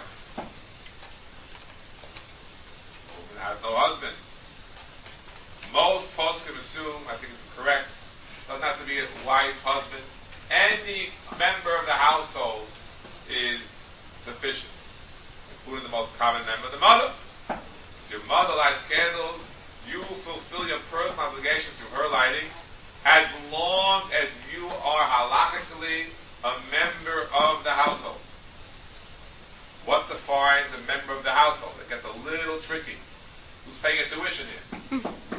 Woman has no husband. Most poskim assume, I think it's correct, doesn't have to be a wife, husband. Any member of the household is sufficient, including the most common member, the mother. If your mother lights candles, you fulfill your personal obligation through her lighting, as long as you are halachically a member of the household. What defines a member of the household? It gets a little tricky. Who's paying your tuition here?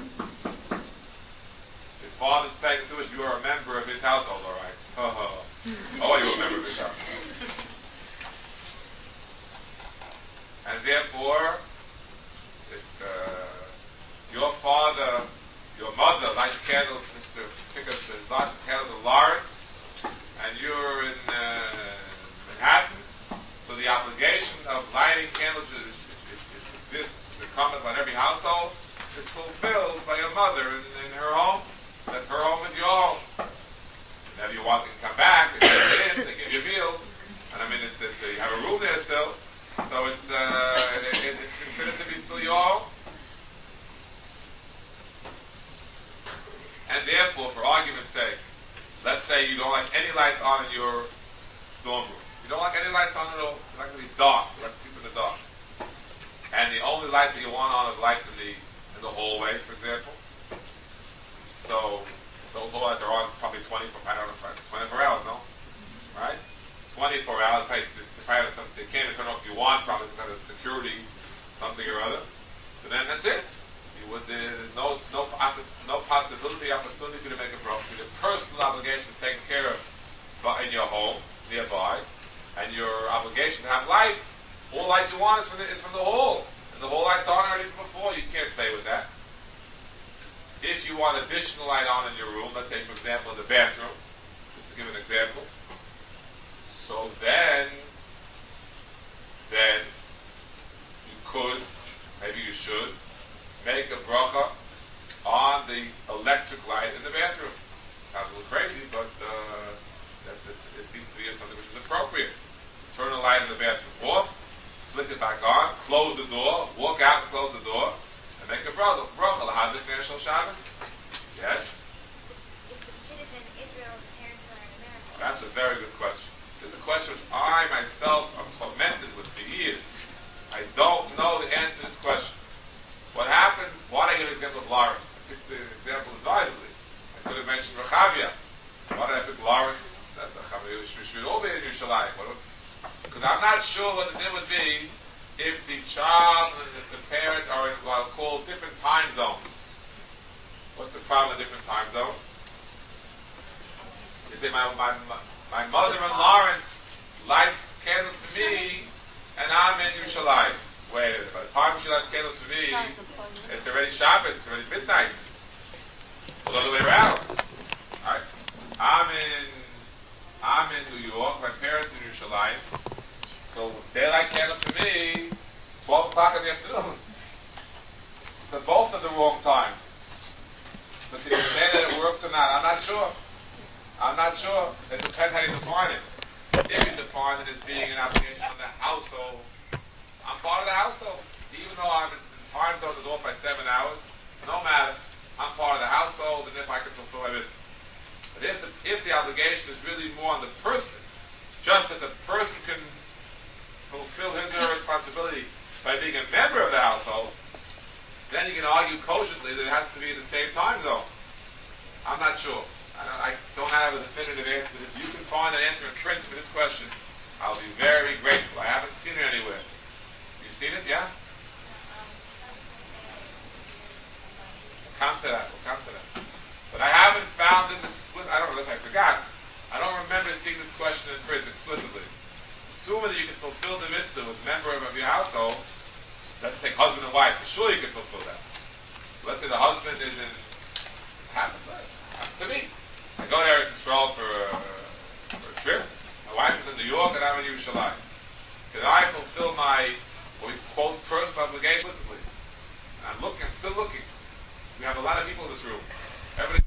If father's paying tuition, you are a member of his household, all right? Oh, oh, you're a member of his household. And therefore, if uh, your father, your mother lights candles, Mister Pick up the lots of candles of Lawrence, and you're in uh, Manhattan, so the obligation of lighting candles it, it, it exists, it's incumbent on every household, is fulfilled by your mother in, in her home. That her home is your home. Whenever you want, you can come back, they take it in, they give you meals, and I mean, it's, it's, you have a room there still, so it's, uh, it, it, it's considered to be still your home. And therefore, for argument's sake, let's say you don't like any lights on in your dorm room. You don't like any lights on at all. You like to be dark. You like to sleep in the dark. And the only light that you want on is lights in the in the hallway, for example. So those lights are on probably twenty-four, I don't know, twenty-four hours, no? Right? twenty-four hours. Probably, probably something, they can't even turn off if you want, probably some kind of security, something or other. So then that's it. You would, there's no no possi- no possibility, opportunity for you to make a bracha. Your personal obligation is taken care of in your home, nearby, and your obligation to have light. All light you want is from the, is from the hall. And the hall light's on already from before. You can't play with that. If you want additional light on in your room, let's say, for example, in the bathroom, just to give an example. So then, then you could, maybe you should, make a bracha on the electric light in the bathroom. Sounds a little crazy, but uh, that, that, it seems to be something which is appropriate. Turn the light in the bathroom off, flick it back on, close the door, walk out and close the door, and make a bracha. Bracha l'hadik National Shabbos. Yes? If the kid is in Israel, the parents are in America. That's a very good question. It's a question which I myself am tormented with for years. I don't know the answer to this question. What happens? Why did I give an example of Lawrence? I picked the example advisedly. I could have mentioned Rechavia. Why did I pick Lawrence? That's Rechavia. We should all be in Yerushalayim. Because I'm not sure what the deal would be if the child and the, the parents are in what I'll call different time zones. What's the problem with different time zones? You say, my, my, my mother in Lawrence lights candles for me, and I'm in Yerushalayim. Wait a minute. By the time she lights candles for me, it's already Shabbos, it's already midnight. It's the other way around. Right? I'm in I'm in New York, my parents in Yerushalayim. So they light candles for me, twelve o'clock in the afternoon. So both at the wrong time. So can you say that it works or not? I'm not sure. I'm not sure. It depends how you define it. If you define it as being an obligation on the household, I'm part of the household. Even though I'm in time zone is off by seven hours, no matter. I'm part of the household, and if I can fulfill my mitzvah. But if the, if the obligation is really more on the person, just that the person can fulfill his or her responsibility by being a member of the household, then you can argue cogently that it has to be in the same time zone. I'm not sure. I don't, I don't have a definitive answer. If you can find an answer in print for this question, I'll be very grateful. I haven't seen it anywhere. You seen it? Yeah? We'll come to that. We'll come to that. But I haven't found this explicit. I don't know unless I forgot. I don't remember seeing this question in print explicitly. Assuming that you can fulfill the mitzvah with a member of your household, let's take husband and wife. Sure you can fulfill that. Let's say the husband is in, happens, happens to me. I go to Eretz Yisrael for a, for a trip. My wife is in New York and I'm in Yerushalayim. Can I fulfill my, what we quote, first obligation explicitly? I'm looking, I'm still looking. We have a lot of people in this room. Everybody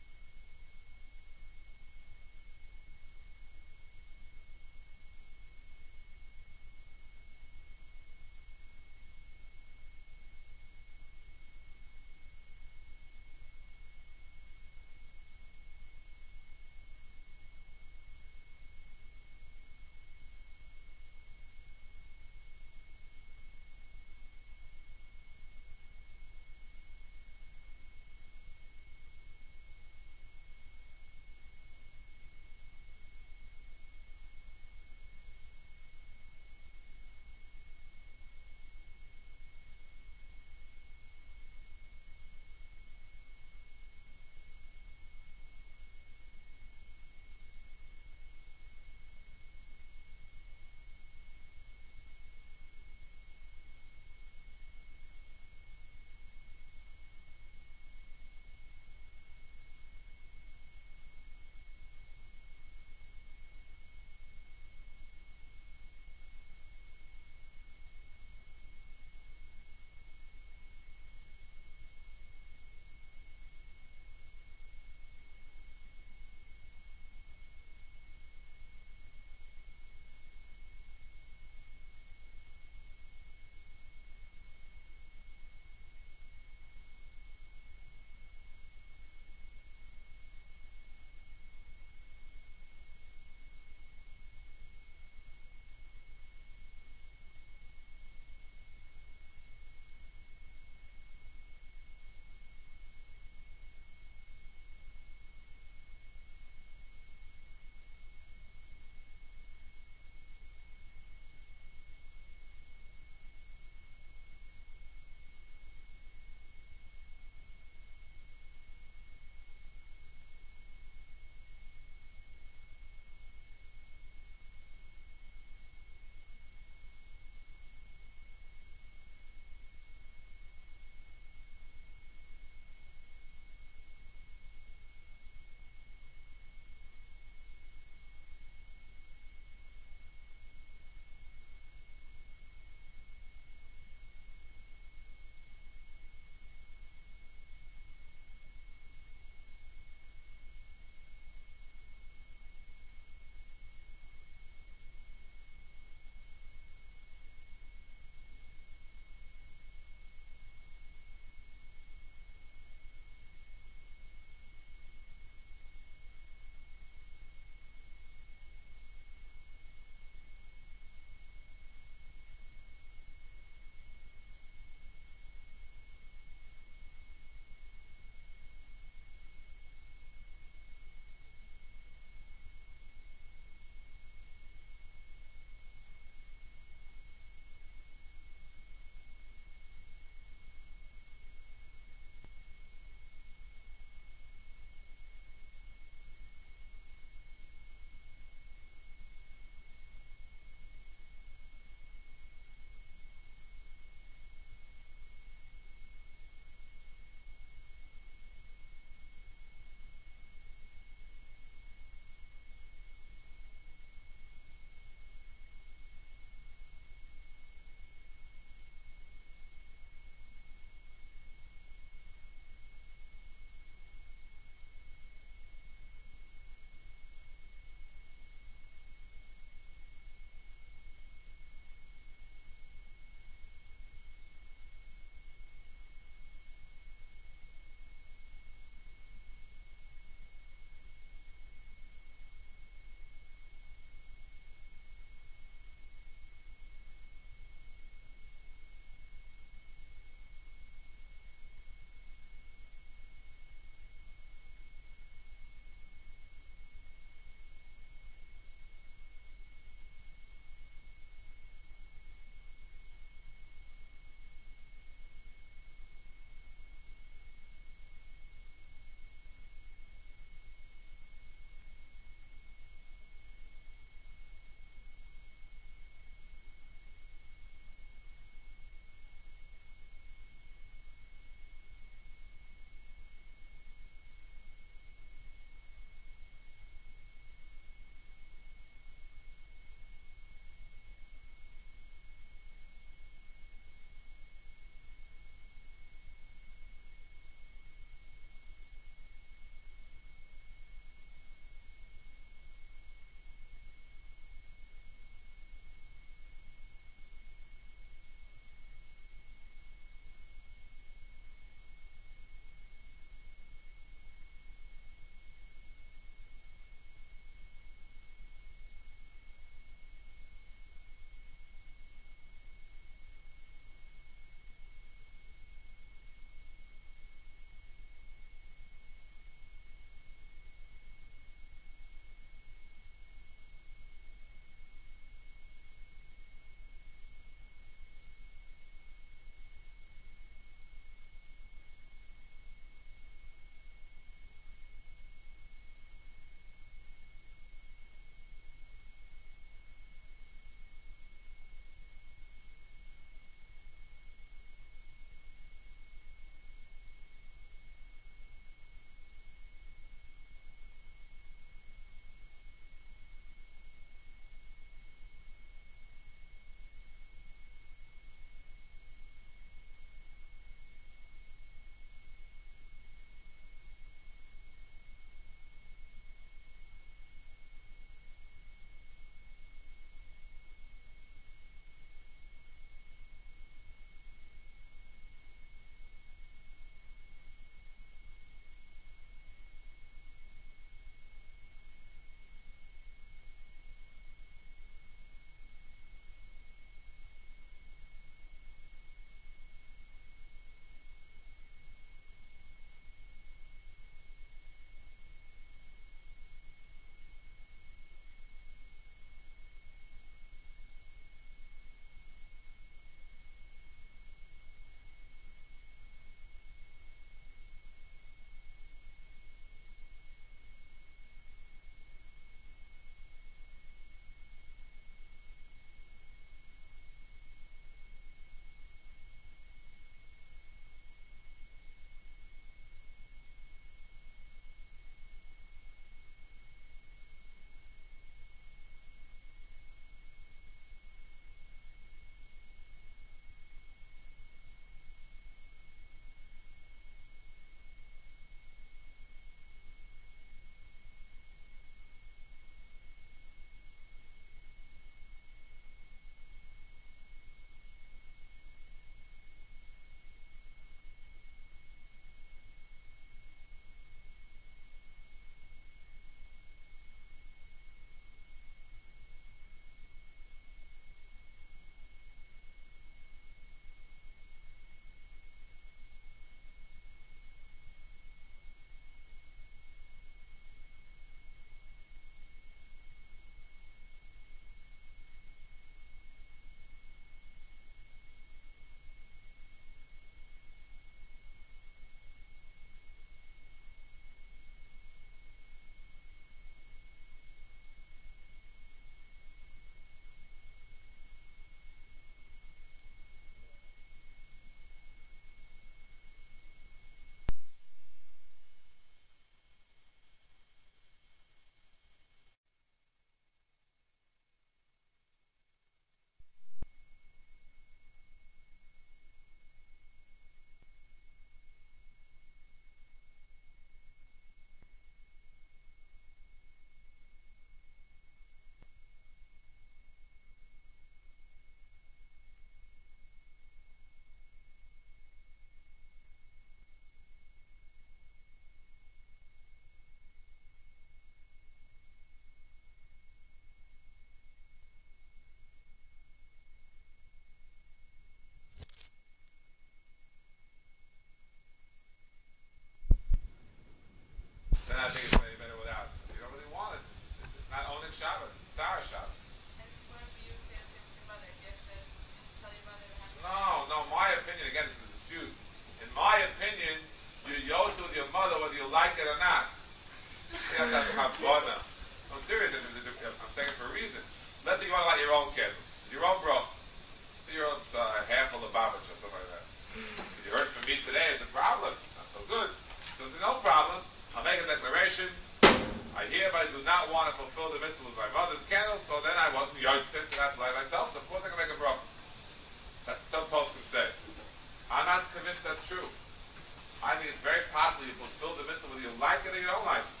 you like it or not. You have to have havana. I'm serious. I'm saying it for a reason. Let's say you want to light your own candles, your own broth, your own uh, handful of babach or something like that. If you heard from me today, it's a problem. Not so good. So it's no problem. I'll make a declaration. I hereby do not want to fulfill the mitzvah with my mother's candles, so then I wasn't young since I have to light myself, so of course I can make a bracha. That's what some poskim say. I'm not convinced that's true. I think it's very possible you fulfill the mitzvah whether you like it or you don't like it.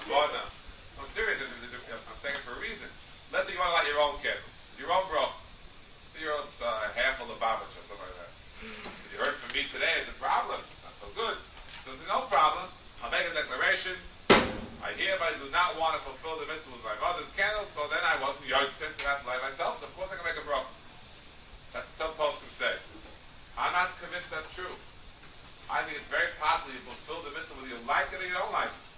Rabbanah. I'm serious. I'm saying it for a reason. Let's say you want to light your own candles, your own broch. Your own uh, half of Lubavitch or something like that. If you heard from me today, it's a problem. Not so good. So there's no problem. I'll make a declaration. I hereby do not want to fulfill the mitzvah with my mother's candles, so then I wasn't yard since I have to light myself, so of course I can make a broch. That's what some poskim say. I'm not convinced that's true. I think it's very possible you fulfill the mitzvah whether you like it or you don't like it.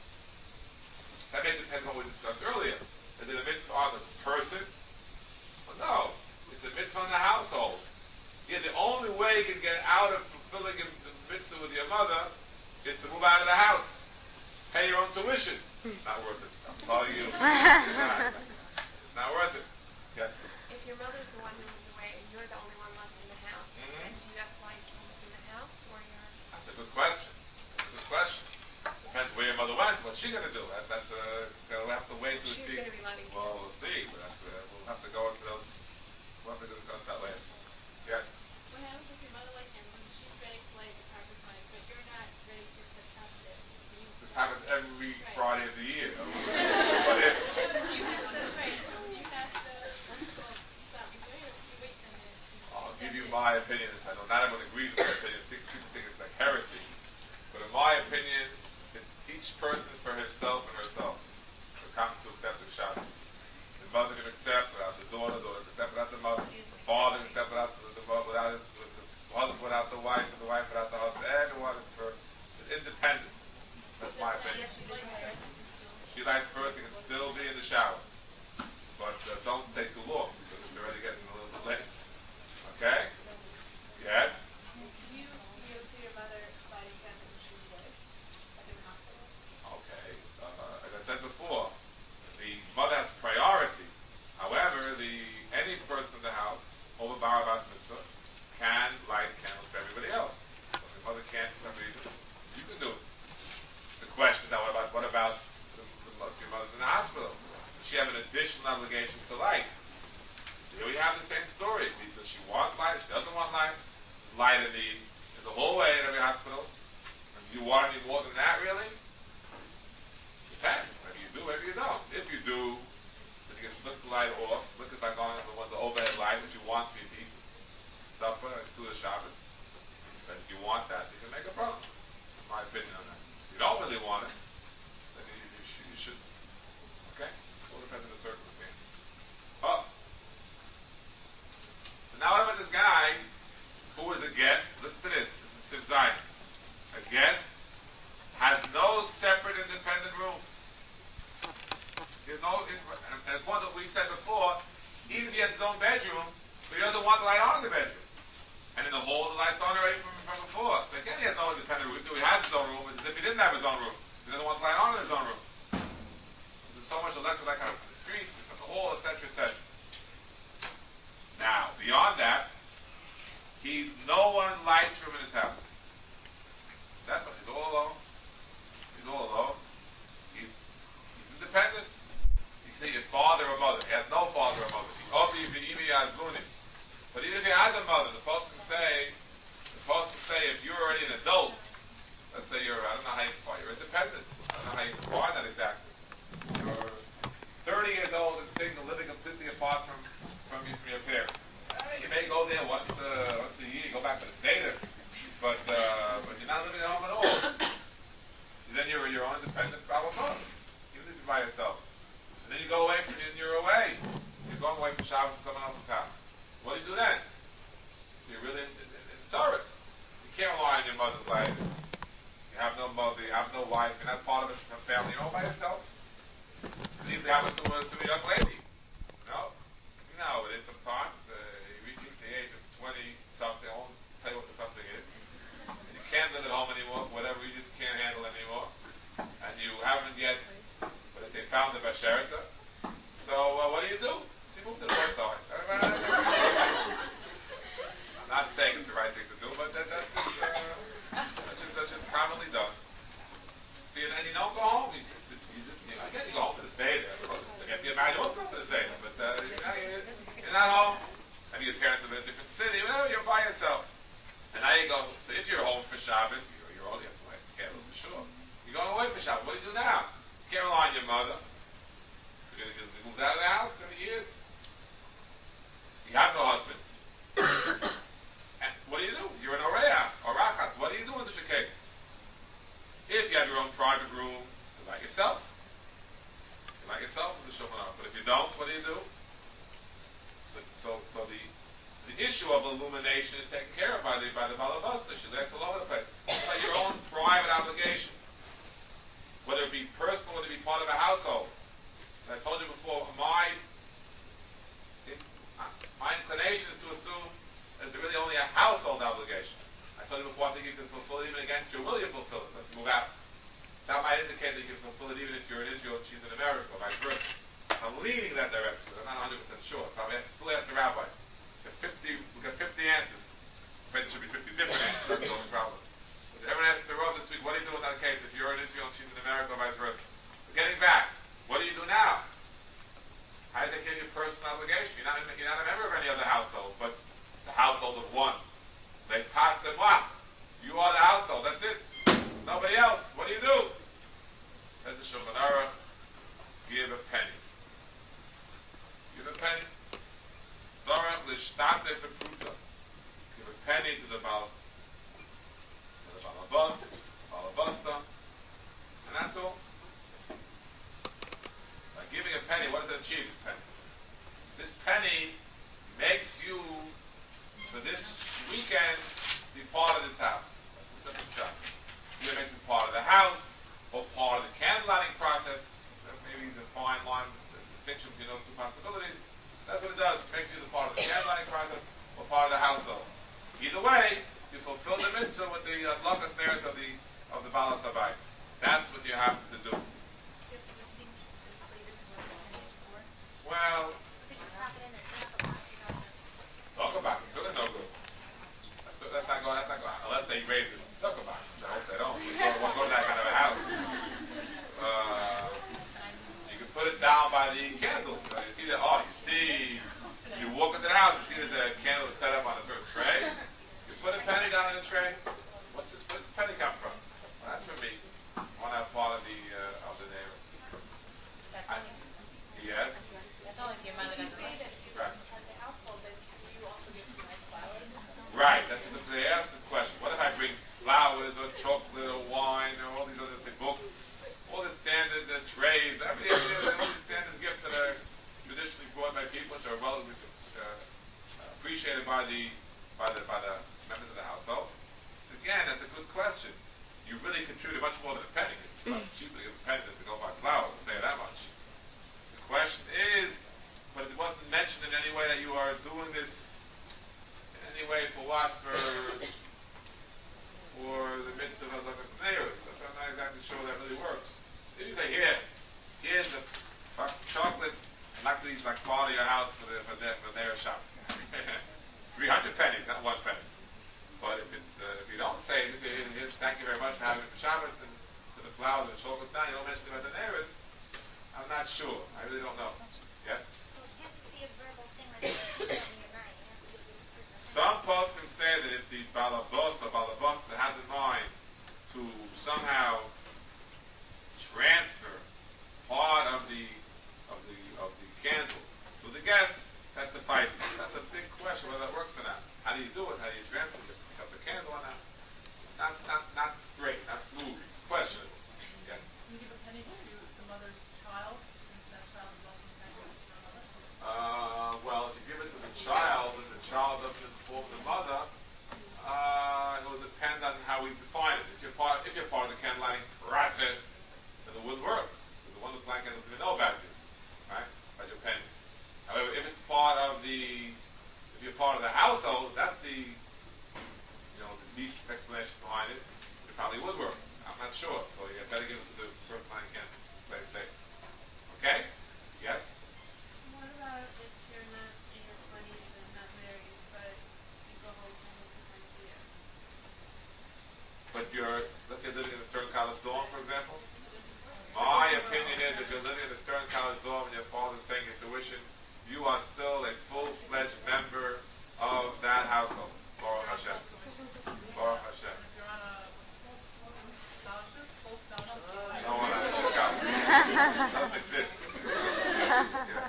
That may depend on what we discussed earlier. Is it a mitzvah on the person? Well, no. It's a mitzvah on the household. Yeah, the only way you can get out of fulfilling the mitzvah with your mother is to move out of the house. Pay your own tuition. Not worth it. I'm telling you. It's not. Not worth it. Yes? If your mother's the one who was away and you're the only one left in the house, Mm-hmm. and do you have to light candles in the house or you're... That's a good question. That's a good question. Depends where your mother went. What's she going to do? That, that's uh, we'll have to wait to She's see. going to be lighting Well, candles. we'll see. But that's, uh, we'll have to go into those. We'll have to discuss that later. Yes? What happens if your mother lights candles and she's ready to light the carpet light, but you're not ready to put carpet in? Do you- This happens every Right. Friday of the year. But if, You have to, right, you have to, well, stop me doing it, you wait ten minutes. I'll give you my opinion. I know not everyone agrees with my opinion. Think- People think it's like heresy. But in my opinion, it's each person for himself and herself who comes to accepting Shabbos. The mother can accept without the daughter, the daughter can accept without the mother, the father can accept without the, the, mother, without his, the, the husband without the wife, and the wife without the husband. Everyone is for is independent. That's my opinion. She likes first, you can still be in the shower. But uh, don't take too long, because it's already getting a little bit late. Okay? Yes? You, you see your mother lighting candles when she was away? Like in the hospital? Okay. Uh, as I said before, the mother has priority. However, the any person in the house, over Bar Bas Mitzvah, can light candles for everybody else. So if the mother can't for some reason, you can do it. The question now, what about what about the, the, your mother's in the hospital? Does she have an additional obligation to light? Here we have the same story. Does she want light? She doesn't want light. Light in the in the hallway at every hospital. And do you want any more than that, really? Depends. Maybe you do, maybe you don't. If you do, then you can flick the light off. Look at like on the, the overhead light that you want to eat supper and Suda Shabbos. But if you want that, you can make a problem. In my opinion on that. If you don't really want it, then you, you, should, you shouldn't. Okay? It all depends on the circumstances. Oh. So now what about this guy who is a guest? Listen to this. This is Siv Zion. A guest has no separate independent room. There's no, and it's one that we said before, even if he has his own bedroom, but he doesn't want the light on in the bedroom. And in the hall, the light's on already from, from before. So again, he has no independent room. He has his own room. It's as if he didn't have his own room. He doesn't want the light on in his own room. There's so much electric light coming from the street, from the hall, et cetera, et cetera. Now, beyond that, he no one lights from in his house. That's what he's all alone. He's all alone. He's he's independent. He's not your father or mother. He has no father or mother. He obviously But even if he has a mother, the poskim say, the poskim say, if you're already an adult, let's say you're, I don't know how you define, you're independent. I don't know how you define that exactly. You're thirty years old and single, living completely apart from from, you, from your parents. Uh, you may go there once, uh, once a year, go back to the Seder, but uh, but you're not living at home at all. Then you're your own independent problem, even if you're by yourself. And then you go away from and you're away. You're going away from Shabbos to someone else's house. What do you do then? You're really in, in, in service. You can't rely on your mother's life. You have no mother, you have no wife, you're not part of a family, you're all by yourself. It easily happens to, to a young lady. You know? You know how it is sometimes. Uh, you reach the age of twenty-something, I won't tell you what the something is. And you can't live at home anymore, for whatever you just can't handle anymore. And you haven't yet, what they say, found the Basharita. So uh, what do you do? So you move to the north side. I'm not saying it's the right thing to do, but that, that's, just, uh, that's, just, that's just commonly done. See, and, and you don't go home. You just, you just, you know, again, you go home to the Seder. To get the married, you won't go to the Seder, but uh, you know, you're, you're not home. Maybe your parents live in a different city. Whatever, you're by yourself. And now you go. So if you're home for Shabbos, you're, you're only have to light the candles for sure. You're going away for Shabbos. What do you do now? You can't rely on your mother. You're going to move out of the house seven years. You have no husband. And what do you do? You're an oreach, orachat. What do you do in such a case? If you have your own private room, you like yourself. You like yourself in the Shulchan Aruch. But if you don't, what do you do? So, so, so the the issue of illumination is taken care of by the by the balabasta. She left all over the place. It's like your own private obligation, whether it be personal, whether it be part of a household. And I told you before, my it, uh, my inclination is to assume that it's really only a household obligation. I told you before, I think you can fulfill it even against your will. You fulfill it. Let's move out. That might indicate that you can fulfill it even if you're in Israel and she's in America, or vice versa. I'm leaning that direction. I'm not one hundred percent sure. So I'm ask, still ask the rabbi. We got fifty, we got fifty answers. Maybe it should be fifty different answers. That's the only problem. But everyone asks the Rav this week, what do you do in that case if you're in Israel and she's in America, or vice versa? But getting back, what do you do now? How do you take care of your personal obligation? You're not, you're not a member of any other household, but the household of one. They pass and what? You are the household. That's it. Nobody else. What do you do? Says the Shulchan Aruch, give a penny. Give a penny. Sorach l'shtate bepruta. Give a penny to the bal, to the balabas, balabasta, and that's all. By giving a penny, what does it achieve? This penny. This penny makes you, for this weekend, be part of this house. That's a simple job. Either makes you part of the house, or part of the candle lighting process. Maybe the fine line, the distinction between those two possibilities. That's what it does. It makes you the part of the candle lighting process, or part of the household. Either way, you fulfill the mitzvah with the adlakas uh, of the of the balas habayit. That's what you have to do. You have to distinguish specifically this is what the penny is for. Well, If you just pop it in there, it's not a lot, you know, the- talk about it. Still no good. That's, that's not going. That's not going. Unless they raise it. Talk about it. I hope they don't. We don't want to go to that kind of a house. Uh, you can put it down by the candles. You, know, you see that. Oh, you see. You walk into the house. You see there's a candle set up on a certain tray. You put a penny down in the tray. What's this? Where's this penny come from? Well, that's for me. I want to have part of the uh, of the neighbors. That's I, only, yes. that's only if your mother doesn't Say want that it. you Right. as a household, then do you also give some nice flowers? Right, that's what they asked this question. What if I bring flowers or chocolate or wine or all these other things, books, all the standard uh, trays, everything, everything, all these standard gifts that are traditionally brought by people, which are well uh, appreciated by the by the by the members of the household. So again, that's a good question. You really contributed much more than a penny. It's much cheaper to give a penny than to go buy flowers. I'll tell you that much. The question is, but it wasn't mentioned in any way that you are doing this. Anyway, for what? For for the mitzvah of Lakas Neirus. I'm not exactly sure that really works. If you say, here, here's a box of chocolates, and not to eat like part of your house for the for their for their shop. Three hundred pennies, not one penny. But if it's uh, if you don't say, you say, here, here, thank you very much for having it for Shabbos and for the flowers and chocolates down, you don't mention about the Neirus, I'm not sure. I really don't know. Yes? So it can't be a verbal thing like you put it in your mind. It has to be the person. Some poskim say that if the balabos or balabasta has in mind to somehow transfer part of the of the of the candle to the guest, that suffices. That's a big question whether that works or not. How do you do it? How do you transfer it? Pick up the candle or not? Not not not straight, not smooth. Questionable. Yes. Can you give a penny to the mother's child, since that child is welcome to penny to her mother? Uh, well, if you give it to the child and the child doesn't inform the mother, uh, it will depend on how we define it. If you're part, if you're part of the candle lighting process, then it would work. doesn't exist. Yes.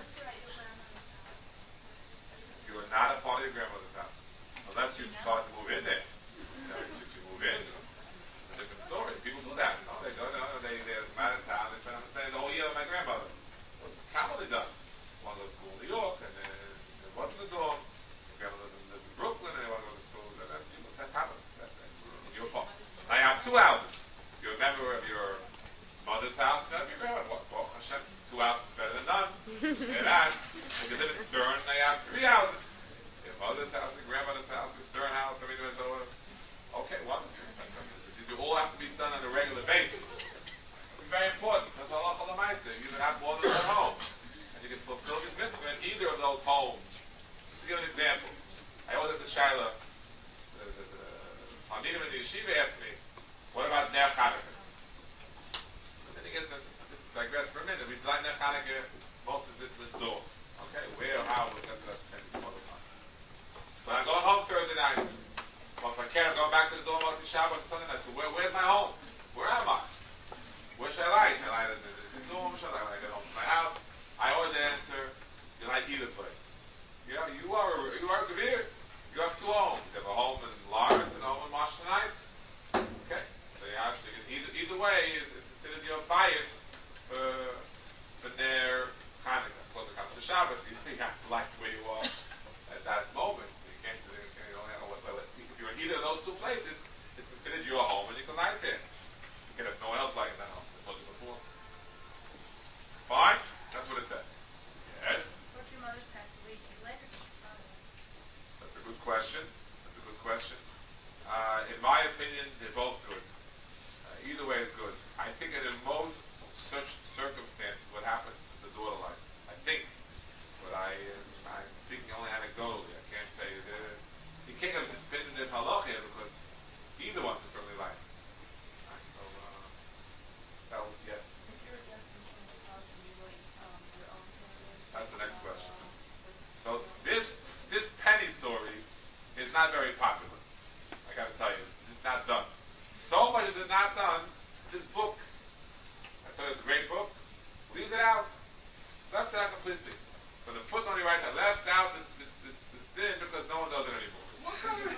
You are not a part of your grandmother's house. Unless you start to move in there. You know, if you move in, it's a different story. People do that. You know, they go down, they, they're mad at town, they spend I'm staying the whole year with my grandmother. It was commonly done. One goes to school in New York, and then it wasn't the dorm. Your grandmother lives in Brooklyn, and they want to go to school. That, that, that happened. That, that's in your fault. Now you have two houses. You're a member of your mother's house, you have your grandmother. Well, well, Hashem, two houses is better than none. Say that. If you live in Stern, they have three houses. Your mother's house, your grandmother's house, your Stern house, everything is over. Okay, wonderful. These all have to be done on a regular basis. It's very important. That's all Allah Maisa. You can have more than one home. And you can fulfill your mitzvah in either of those homes. Just to give an example. I always at the Shaila, the, the, the Talmidim in the yeshiva asked me, what about Ner Chanukah? And then he gets to digress for a minute. We light Ner Chanukah most of it in the door. Okay, where, how, we'll get to that some other time. But I'm going home Thursday night. Well, if I care, I'm going back to the door on Shabbat or Sunday night. So where, where's my home? Where am I? Where should I lie? Should I lie in the, the dorm? Should I lie when I get home to my house? I always answer, you like either place. You know, you are a, you are a Gavir. You have two homes. You have a home in Lawrence and a home in Mashma Nights. Okay. So you have, so you can, either, either way is, is considered your bias for, for their Hanukkah. Close to comes to Shabbos, you, you have to like where you are at that moment. You can't, you don't know what, what, if you're in either of those two places, it's considered your home and you can lie there. You can have no one else lying in that home. I told you before. Fine? That's what it says. Yes? What if your mother's passed away too late? That's a good question. That's a good question. Uh, in my opinion, they're both good. Uh, either way is good. I think that in most such circumstances, what happens is the daughter life. I think. But I, uh, I'm speaking only anecdotally. I can't say that. You can't have definitive halach here because either one can certainly lie. Right, so, uh, that was yes. If you're a guest in someone's house and you like um, your own family, That's the next question. So this this penny story is not very popular. I got to tell you, it's just not done. So much is it not done. This book, I thought it was a great book, leaves it out, left it out completely. From the footnote he writes, I left out this this this this thing because no one does it anymore. What kind of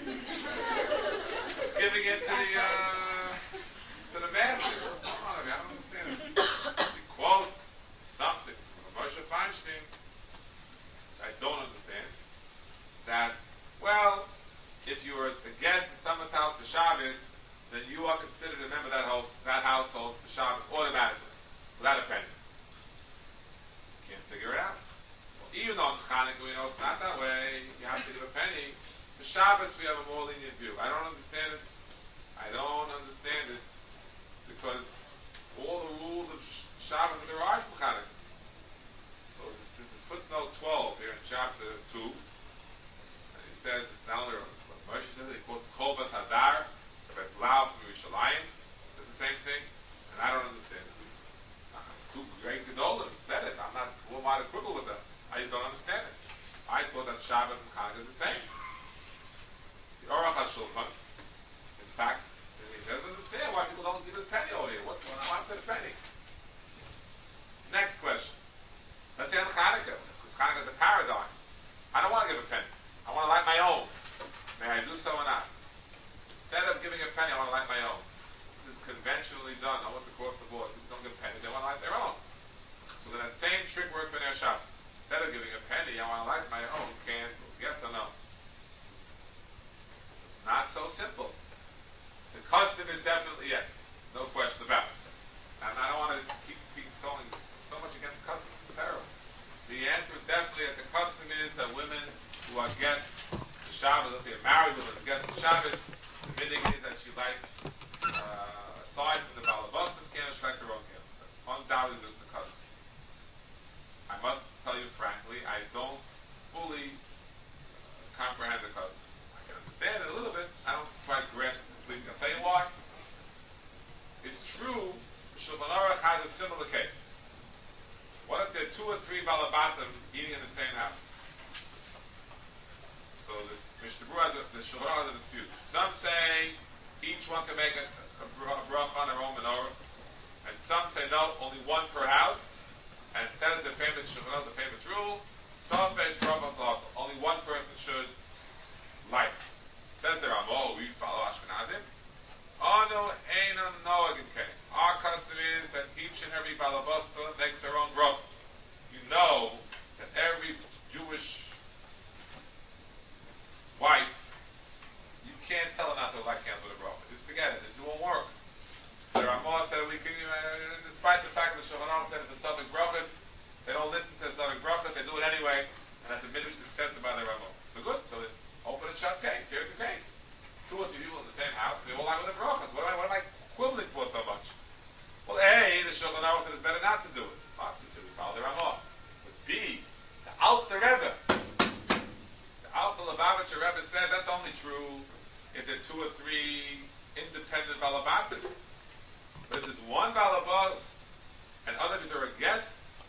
giving it to the uh, to the masses? What's going on? I mean, I don't understand it. He quotes something from Moshe Feinstein. I don't understand that. Well, if you were a guest in someone's house for Shabbos, then you are considered a member of that house, that household for Shabbos automatically, without a penny. Can't figure it out. Well, even on Hanukkah, we know it's not that way. You have to give a penny. For Shabbos, we have a more lenient view. I don't understand it. I don't understand it because all the rules of Shabbos are derived from Hanukkah. So this, this is footnote twelve here in chapter two. And he says it's not only what Moshe says, he quotes Kol Bas Hadar, Rabbi Blau from Yerushalayim. It's the same thing, and I don't understand it. Two great Gedolim said it. I'm not, who am I to quibble with them? I just don't understand it. I thought that Shabbos and Hanukkah is the same. The Aruch HaShulchan, in fact, he doesn't understand why people don't give a penny over here. What's going on? Why is it a penny? Next question. Let's say on Hanukkah, because Hanukkah is a paradigm. I don't want to give a penny. I want to light my own. May I do so or not? Instead of giving a penny, I want to light my own. This is conventionally done, almost across the board. People don't give pennies, they want to light their own. So then that same trick works for their Shabbos. Instead of giving a penny, I want to light my own candle. Yes or no? It's not so simple. The custom is definitely yes. No question about it. And I don't want to keep, keep sowing so much against custom. It's terrible. The answer is definitely that the custom is that women who are guests to Shabbos, let's say a married woman who gets to Shabbos, the meaning is that she lights, uh, aside from the Balabastas candle, she lights her own candle. Undoubtedly, this is the custom. I must tell you frankly, I don't fully uh, comprehend the custom. I can understand it a little bit. I don't quite grasp it completely. I'll tell you why. It's true, Shulchan Aruch has a similar case. What if there are two or three Balabatim eating in the same house? So the Mishnah Berurah has a, the Shulchan Aruch has a dispute. Some say each one can make a, a, a bracha on their own menorah. And some say no, only one per house. And that is the famous Shulchan, the famous rule. Sofet Brachos L'Hakol. Only one person should light. Says the Ramo, we follow Ashkenazim. Anu Einon Noagim Kei. Our custom is that each and every balabasta makes her own bracha. You know that every Jewish wife, you can't tell her not to light candles with a bracha. Just forget it. This won't work. The Ramah said we can, uh, despite the fact that the Shulchan Aruch said it's the Suffolk brachas, they don't listen to the Suffolk brachas, they do it anyway, and that's a midrash accepted by the Ramah. So good. So it's open and shut case. Here's the case. Two or three people in the same house, they all light with the brachas. What am I, what am I quibbling for so much? Well, A, the Shulchan Aruch said it's better not to do it. Obviously, we follow the Ramah. But B, the Alter Rebbe, the Alter Lubavitcher Rebbe said that's only true if there are two or three independent balabatim. But if there's one balabas and others are a guest,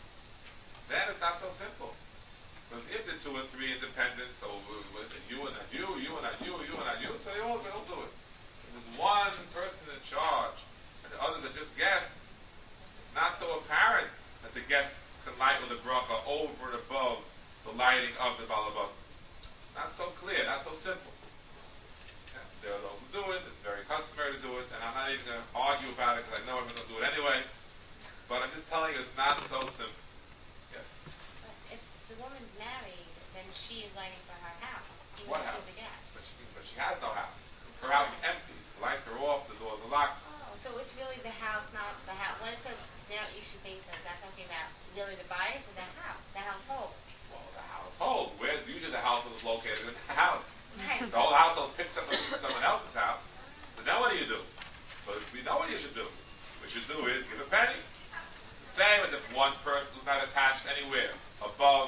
then it's not so simple. Because if there are two or three independent, so what is it, you and not you, you and not you, you and not you, so they all, they all do it. If there's one person in charge and the others are just guests, it's not so apparent that the guests can light with a bracha over and above the lighting of the balabas. Not so clear, not so simple. Yeah, there are those who do it, it's very customary to do it, and I'm not even going to argue about it because I know everyone's going to do it anyway. But I'm just telling you it's not so simple. Yes? But if the woman's married, then she is lighting for her house, even What if house? she's a guest. But she, but she has no house. Her house is empty. The lights are off, the doors are locked. Oh, so it's really the house, not the house. When it says now you should base it, that's talking about really the buyers or the house, the household. Well, the household. Where usually the household is located in the house. Right. The whole household picks up and moves to someone else's house. So then what do you do? So we know what you should do. What you should do is give a penny. The same as if one person who's not attached anywhere, above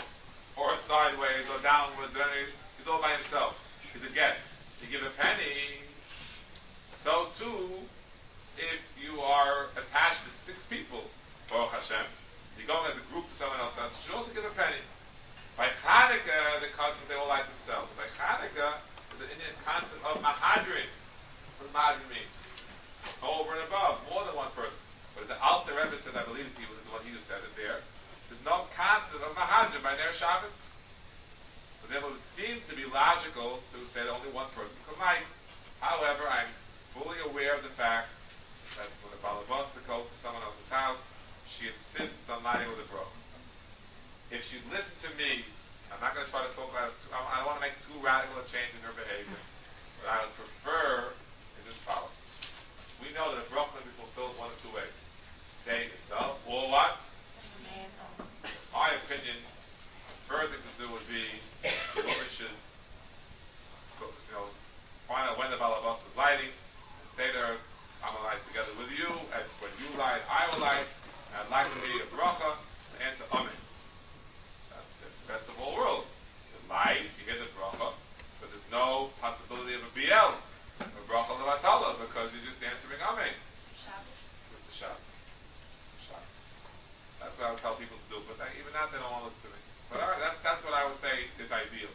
or sideways or downwards, or any, he's all by himself. He's a guest. You give a penny. So too, if you are attached to six people, Baruch Hashem, you're going as a group to someone else's house, you should also give a penny. By Chanukah, the cousins, they all like themselves. By Chanukah, there's an Indian concept of Mahadrin. What does Mahadrin mean? Over and above, more than one person. But as the Alter Rebbe said, I believe he was the one he just said it there, there's no concept of Mahadrin by their Shabbos. So therefore it seems to be logical to say that only one person could light. However, I'm fully aware of the fact that when the Balabasta goes to someone else's house, she insists on lighting with a bracha. If she'd listen to me, I'm not going to try to talk about it, too, I don't want to make too radical a change in her behavior, but I would prefer is as follows. We know that a bracha can be fulfilled one of two ways. Say it yourself, or what? In my opinion, the preferred thing to do would be the woman should you know, find out when the balabasta is lighting, and say to her, I'm going to light together with you, as when you light, I will light, and I'd like to hear your bracha, and answer amen. That's the best of all worlds. You light, you hear the bracha, but there's no possibility of a B L, a bracha levatala, because you're just answering amen. Shabbos. It's the Shabbos. Shabbos. That's what I would tell people to do, but that, even that they don't want to listen to me. But all right, that's, that's what I would say is ideal.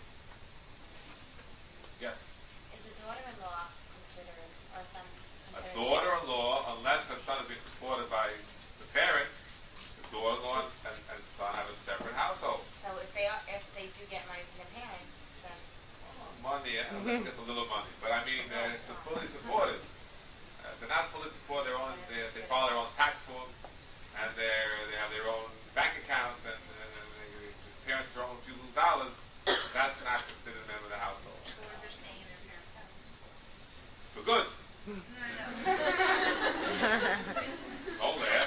Yes? Is a daughter-in-law considered, or son A considered? daughter-in-law, unless her son is being supported by the parents, the daughter-in-law and, and son have a separate household. So if they are, if they do get money from the parents, then Money, yeah, they get a little money, but I mean, uh, it's fully supported. Uh, they're not fully supported. Their own, they, they follow their own tax forms, and they they have their own bank account, and uh, they, the parents are own a few little dollars. That's not considered a member of the household. Or they're staying in their parents' house. For good. No, no. Don't laugh.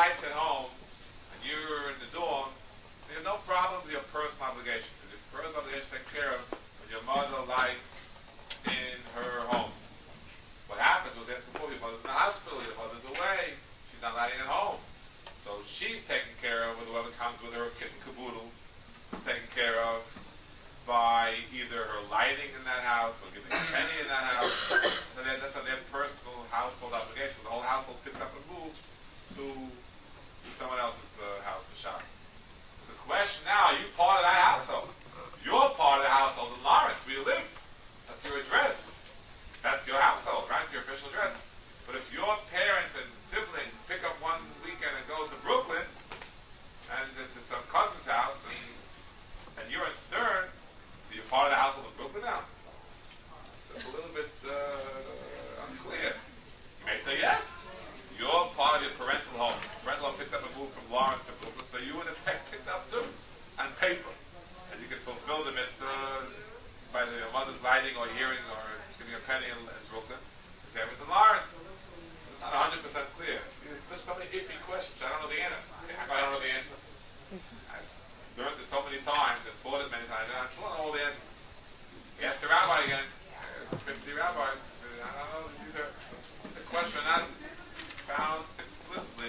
lights at home and you're in the dorm, you have no problem with your personal obligation. Because your personal obligation to take care of when your mother lights in her home. What happens was that before your mother's in the hospital, your mother's away, she's not lighting at home. So she's taken care of with whoever comes with her, kit and caboodle, taken care of by either her lighting in that house or giving a penny in that house. So that, that's their personal household obligation. The whole household picks up and moves to, to someone else's uh, house for Shabbos. The question now, are you part of that household? You're part of the household in Lawrence, where you live. That's your address. That's your household, right? It's your official address. But if your parents and siblings pick up one weekend and go to Brooklyn and uh, to some cousin's house, and, and you're in Stern, so you're part of the household of Brooklyn now? So it's a little bit uh, unclear. You may say yes. You're part of your parental home. Parental home picked up a move from Lawrence to Brooklyn, so you would have picked up too, on paper. And you could fulfill the mitzvah by the, your mother's lighting or hearing or giving a penny in, in Brooklyn. The same as in Lawrence. It's not one hundred percent clear. There's so many iffy questions. I don't know the answer. I don't know the answer. I've learned this so many times and taught it many times, and I still don't know all the answers. Ask the rabbi again. fifty rabbis. I don't know. These are the questions are not found explicitly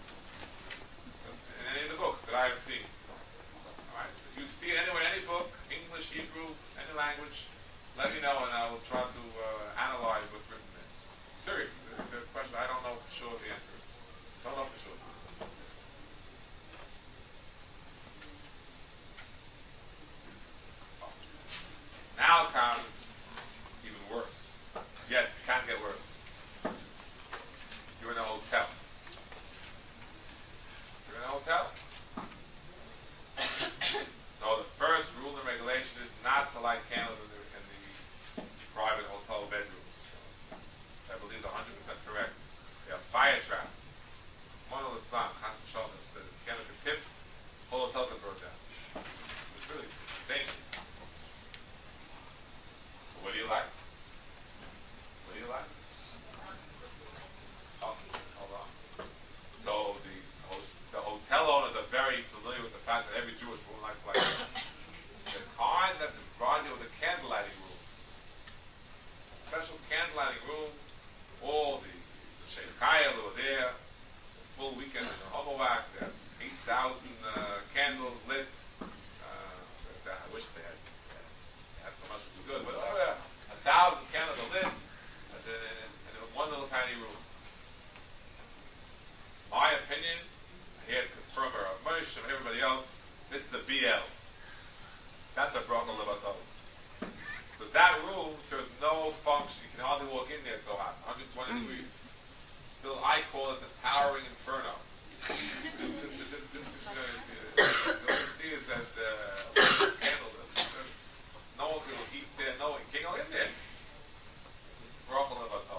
in any of the books that I have seen. All right. If you see it anywhere, any book, English, Hebrew, any language, let me know and I will try to uh, analyze what's written there. Seriously, the question I don't know for sure the answer is. Don't know for sure. Now comes even worse. Yes, it can get worse. You're in a hotel. You're in a hotel. So the first rule and regulation is not to light candles in the, in the private hotel bedrooms. I believe is one hundred percent correct. They have fire traps. One of the Islam, constant shoulders, the candle can tip, whole hotel can burn down. It's really dangerous. So what do you like? What do you like? Oh, hold on. So the the hotel owners are very familiar with the fact that every Jewish woman likes to light candles. The kind that provide you with a candle lighting room, special candle lighting room. All the the Sheikh Kyle who are there, the full weekend in the Homowak, they have eight thousand uh, candles lit. Uh, I wish they had, they had so much to do good, but oh, yeah, a thousand candles are lit in, in, in one little tiny room. My opinion, I had to confirm by Rav Moshe and everybody else, this is a B L. That's a bracha levatov. But that room serves no function. You can hardly walk in there, it's so hot, one hundred twenty degrees. Still, I call it the towering inferno. this, this, this, this is, uh, what you see is that uh, candle, uh, no one will eat there, no one can go in there. This is bracha levatov.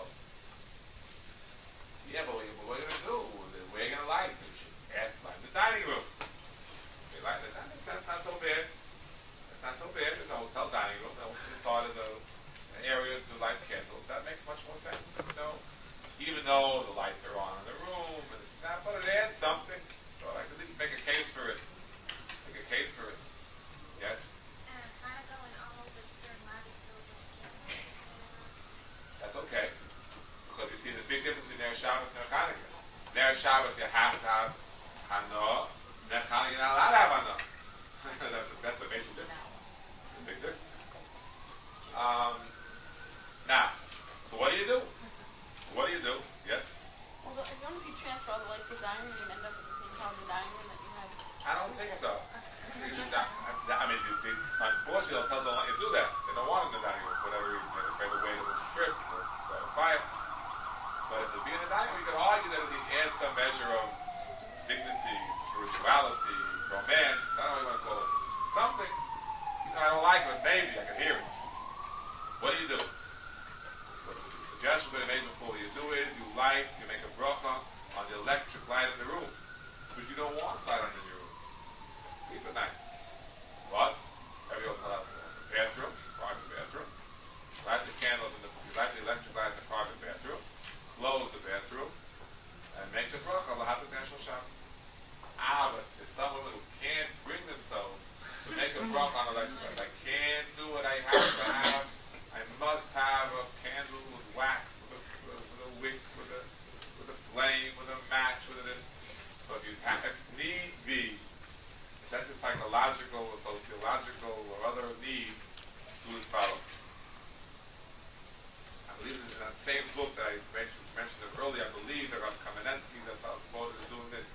Yeah, but what, what are you going to do? Where are you going to light? You should ask to light the dining room. Okay, light the dining room. That's not so bad. That's not so bad. There's a hotel dining room. That was the start of the areas to light candles. That makes much more sense. You know, even though the lights are on in the room and it's not, but it adds something. So I could at least make a case for it. Make a case for it. Yes? Uh, Hanukkah when all of us turn lobby filled with candles. That's okay. Because you see the big difference between Ner Shabbos and Ner Chanukah. Ner Shabbos you have to have Hanoah. Ner Chanukah you're not allowed to have Hanoah. that's, a, that's a major difference. A big difference. Um, now, so what do you do? What do you do? Yes? Well, if you want to transfer all the lights to the dining room, you end up with the same color of the dining room that you had. I don't think so. I mean, the, the, unfortunately, hotels don't let you do that. They don't want them in the dining room for whatever reason. They're afraid the waiter will trip or start a fire. But if it be in the dining room, you could argue that it would add some measure of dignity, spirituality, romance, I don't know what you want to call it. Something. You know, I don't like it, but maybe I can hear it. What do you do? What the suggestion that I made before you do is you light, you make a bracha on the electric light in the room. But you don't want light on in your room. Sleep at night. But every hotel has a bathroom, private bathroom. Light the candles in the you light the electric light in the private bathroom. Close the bathroom and make the bracha. Allah have the national Shabbos. if need be, if that's a psychological or sociological or other need, do as follows. I believe in that same book that I mentioned, mentioned earlier, I believe that Rav Kamenetsky, that's how quoted as doing this.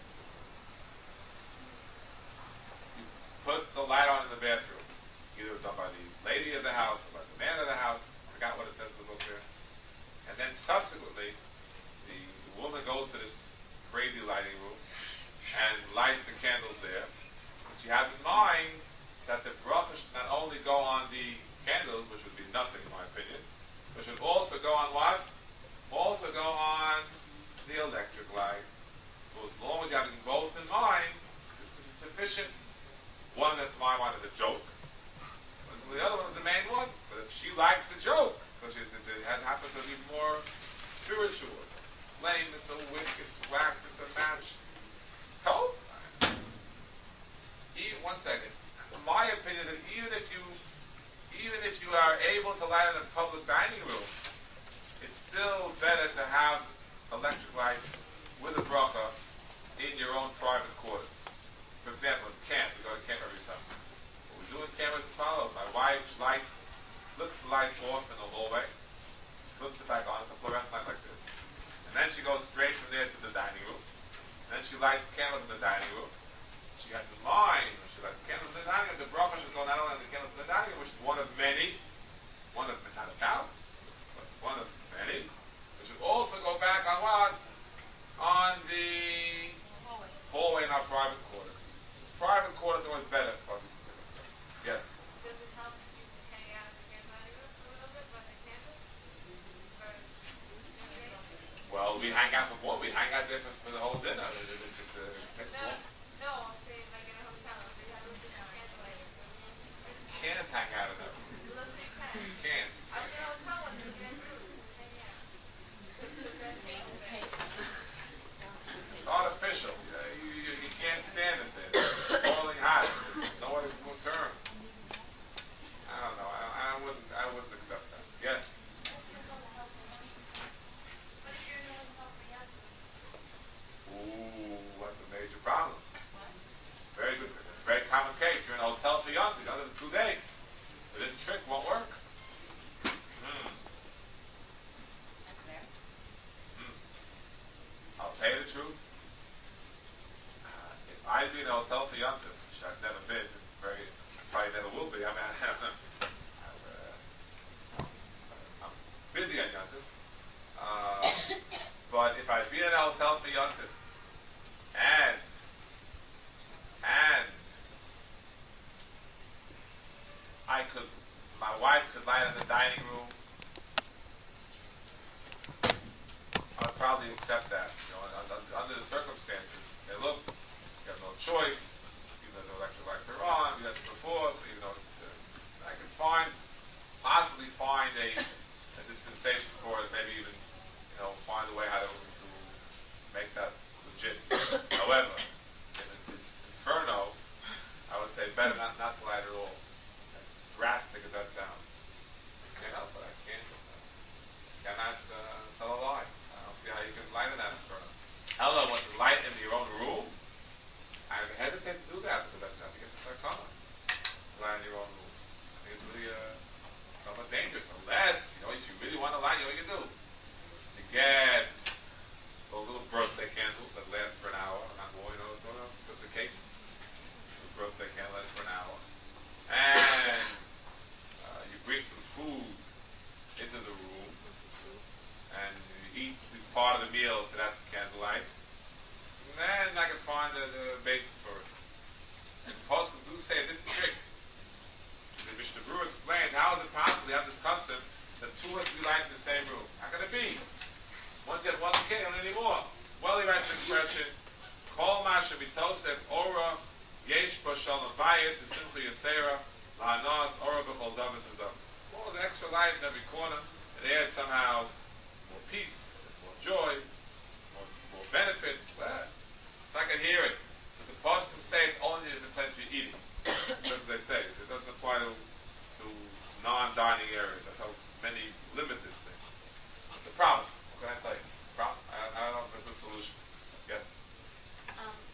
You put the light on in the bathroom. Either done by the lady of the house or by the man of the house. I forgot what it says in the book there. And then subsequently, the, the woman goes to this crazy lighting room and lights the candles there. But she has in mind that the bracha should not only go on the candles, which would be nothing in my opinion, but should also go on what? Also go on the electric light. So as long as you have both in mind, this is sufficient. One that's my mind is a joke. The other one is the main one. But if she likes the joke, because it, it, it happens to be more spiritual, flame, it's a wick, it's wax, it's a match. Told? Even, one second. In my opinion, that even if you even if you are able to light in a public dining room, it's still better to have electric lights with a bracha in your own private quarters. For example, in camp, we go to camp every summer. What we do in camp is as follows. My wife lights, flips the light off in the hallway, flips it back on, it's a fluorescent light like this. And then she goes straight from there to the dining room. And then she lights candles in the dining room. She has in mind, when she lights candles in the dining room, the bracha should go not only on the candles in the dining room, which is one of many, one of not a count, but one of many, which should also go back on what? On the Hallway. hallway in our private quarters. Private quarters are always better. Yes? Does it help if you hang out in the dining room a little bit by the candle? Or Well, we hang out for more. We hang out there for, for the whole dinner. It, it, it, it, uh, next no, one. no, I'm saying like in a hotel, if they have a candlelight. You can't hang out in there. You can't. I was in a hotel once in the room, hanging out. It's artificial. You, know, you, you, you can't stand it there. It's boiling hot. Nobody will turn. I don't know. I, I wouldn't. I wouldn't accept that. Yes. Ooh, that's a major problem. Very good. Very common case. You're in a hotel for young people. There's two days. But this trick won't work. Hmm. Hmm. I'll tell you the truth. Uh, if I'd be in a hotel for young people, which I've never been, very probably never will be. I mean, I, uh, I'm busy on young people. Uh, but if I'd be in a hotel for young people, and and I could, my wife could light in the dining room, I'd probably accept that. You know, under, under the circumstances. Hey, look, you have no choice. Even though the electric lights are on, you have to before, so you know, it's, uh, I could find, possibly find a, a dispensation for it. Maybe even, you know, find a way how to, to make that legit. However, if it is inferno, I would say better not, not to light at all. As drastic as that sounds. I can't help it. I can't. Uh, cannot uh, tell a lie. I don't see how you can light in that inferno. Ella wants to light in your own room. I hesitate to do that because that's not to get the sarcoma. Light in your own room. I think it's really uh, somewhat dangerous. Unless, you know, if you really want to light, you know what you can do. You get those little birthday candles that last for an hour. Not more, you know, don't know, just a cake. The birthday candle lasts for an hour. And uh, you bring some food into the room. And you eat this part of the meal to that candlelight. And then I can find the, the basis for it. And the Poskim do say this trick. The Mishnah Berurah explains how is it possible to have this custom that two has to be lighted in the same room. How can it be? Once you have one kid, you don't need any more. Well, he writes the expression, Kol Masha Mitosef Ora Yesh Bo Shalom Bayis V'Simcha Yasera La'anos Ora B'Chol Zavis V'Zavis. Well, the extra light in every corner, it adds somehow more peace, more joy, more, more benefit. Well, so I can hear it. But the Poskim say it's only in the place we're eating. That's what they say. It doesn't apply to, to non-dining areas. That's how many limit this thing. The problem. What can I tell you? Problem? I, I don't know if there's a solution. Yes? Um,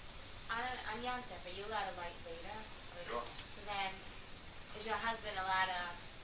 Yontif, are you allowed to light later? Or- Sure. So then, is your husband allowed to?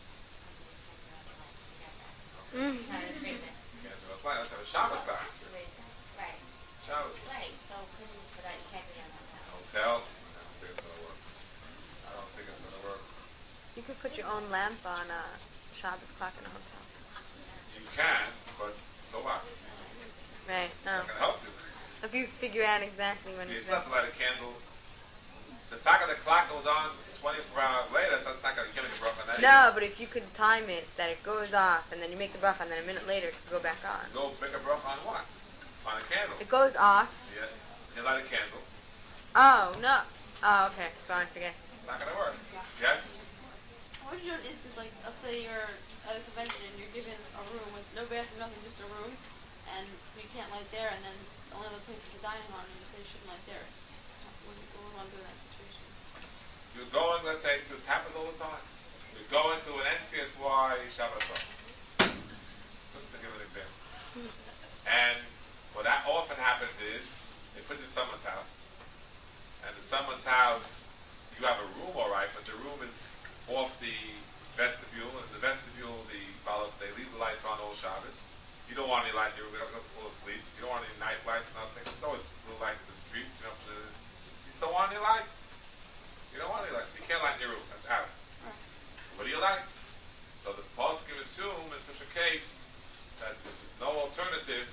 Forget that. Mm. Not in agreement. You can't do a flight. Let's have a Shabbos time. Right. Shabbos. Right. So couldn't, but that you can't do that on that. Hotel. I don't think it's gonna work. I don't think it's gonna work. You could put your own lamp on a Shabbos clock in a hotel. You can, but so what? Right. It's No. not gonna help you. If you figure out exactly when It's it's not to light a candle. The fact that the clock goes on twenty-four hours later, that's not going to give me the bracha on that. No, but if you could time it that it goes off and then you make the bracha and then a minute later it could go back on. Go make a bracha on what? On a candle. It goes off. Yes. You light a candle. Oh, no. Oh, okay. Fine, forget. It's not going to work. Yes? What would you do in an instance like, let's say you're at a convention and you're given a room with no bathroom, nothing, just a room, and so you can't light there, and then the only other place you're dining on, and you say you shouldn't light there. What would you want to do in that situation? You're going, let's say, to, it happens all the time. You're going to an N C S Y Shabbat Bar. Just to give an example. And what that often happens is, they put you in someone's house, and in someone's house, you have a room, all right, but the room is off the vestibule, and the vestibule, the follow, they leave the lights on all Shabbos. You don't want any light in your room, you don't have to fall asleep. You don't want any night lights, nothing. There's always blue light in the street, you know, the, you just don't want any lights. You don't want any lights. You can't light in your room, that's out. What do you like? So the poskim assume in such a case that if there's no alternative,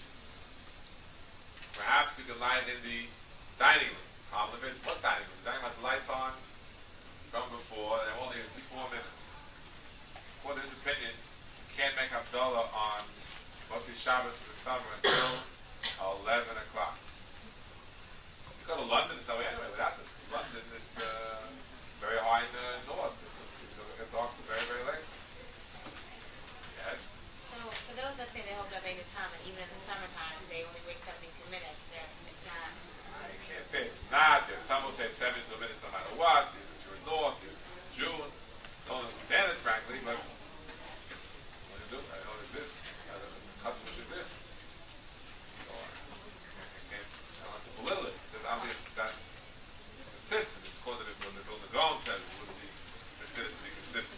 perhaps you can light in the dining room. Problem is, what dining room? The dining room has the lights on from before, and only a few more minutes. According to his opinion, you can't make Havdalah on mostly Shabbos in the summer until eleven o'clock. You go to London, it's that way anyway. Without this, London is uh, very high in the north. It's going to get dark very, very late. Yes. So for those that say they hold Rabbeinu Tam, and even in the summertime they only wait seventy-two minutes, they're, it's not. I can't say it's not. There's some will say seventy-two minutes no matter what. If you're in north, if you're in June. Don't understand it, frankly, but what do you do? I don't exist. Uh, the custom which exists. So I, I can't, I don't have to belittle it. It's obviously that consistent. It's called it when the Vilna Gaon said it wouldn't be considered to be consistent.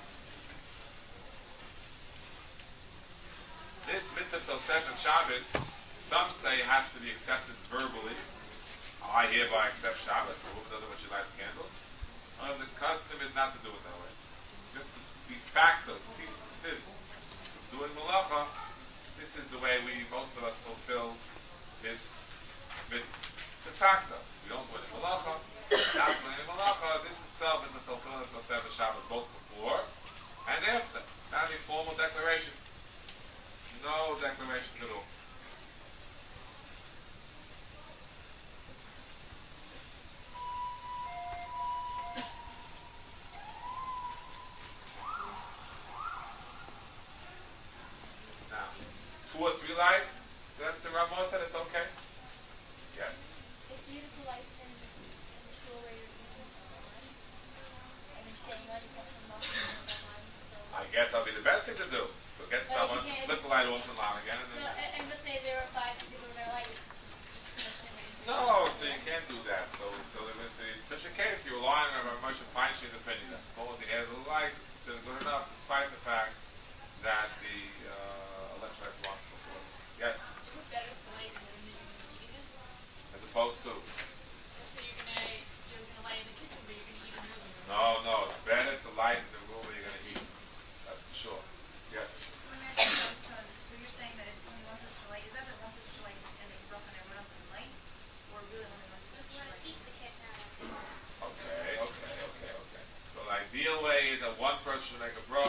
This mitzvah Tosef and Shabbos, some say has to be accepted verbally. I hereby accept Shabbos, the woman doesn't when she lights candles. Uh, the custom is not to do it that way. Just to de facto, cease and desist from doing malacha, this is the way we, most of us, fulfill this mitzvah. De facto. We don't do any malacha, not doing any malacha, this itself is the fulfillment of Tosef and Shabbos, both before and after. Not any formal declarations. No declarations at all. Now, two or three light, that's the Ramah said it's okay? Yes. It's beautiful lights in, in the school where you're eating. And you're saying, oh, you got some muffins in the one, so... I guess that'll be the best thing to do. So get But someone, you can't- flip the light off and on again, and So, then... and, and let's say there are five people that are like... No, so you can't do that. So, so if it's in such a case, you're relying on a Moshe Feinstein's opinion. That suppose he adds a little light, it's considered good enough, despite the fact that the uh, electrolytes belong to the floor. Yes? Better to light in the room that you're eating in. As opposed to? So you're gonna you're gonna light in the kitchen, but you're gonna eat in the living room. No, no. It's better to light in the room where you're going to eat. That's for sure. Yes? Let me ask you about the- So you're saying that if only one person light, is that the one person light and it's broken and everyone else can light? Or really only one person Just want to light? teach the kids how to... Okay, okay, okay, okay. So the ideal way is that one person should make a bracha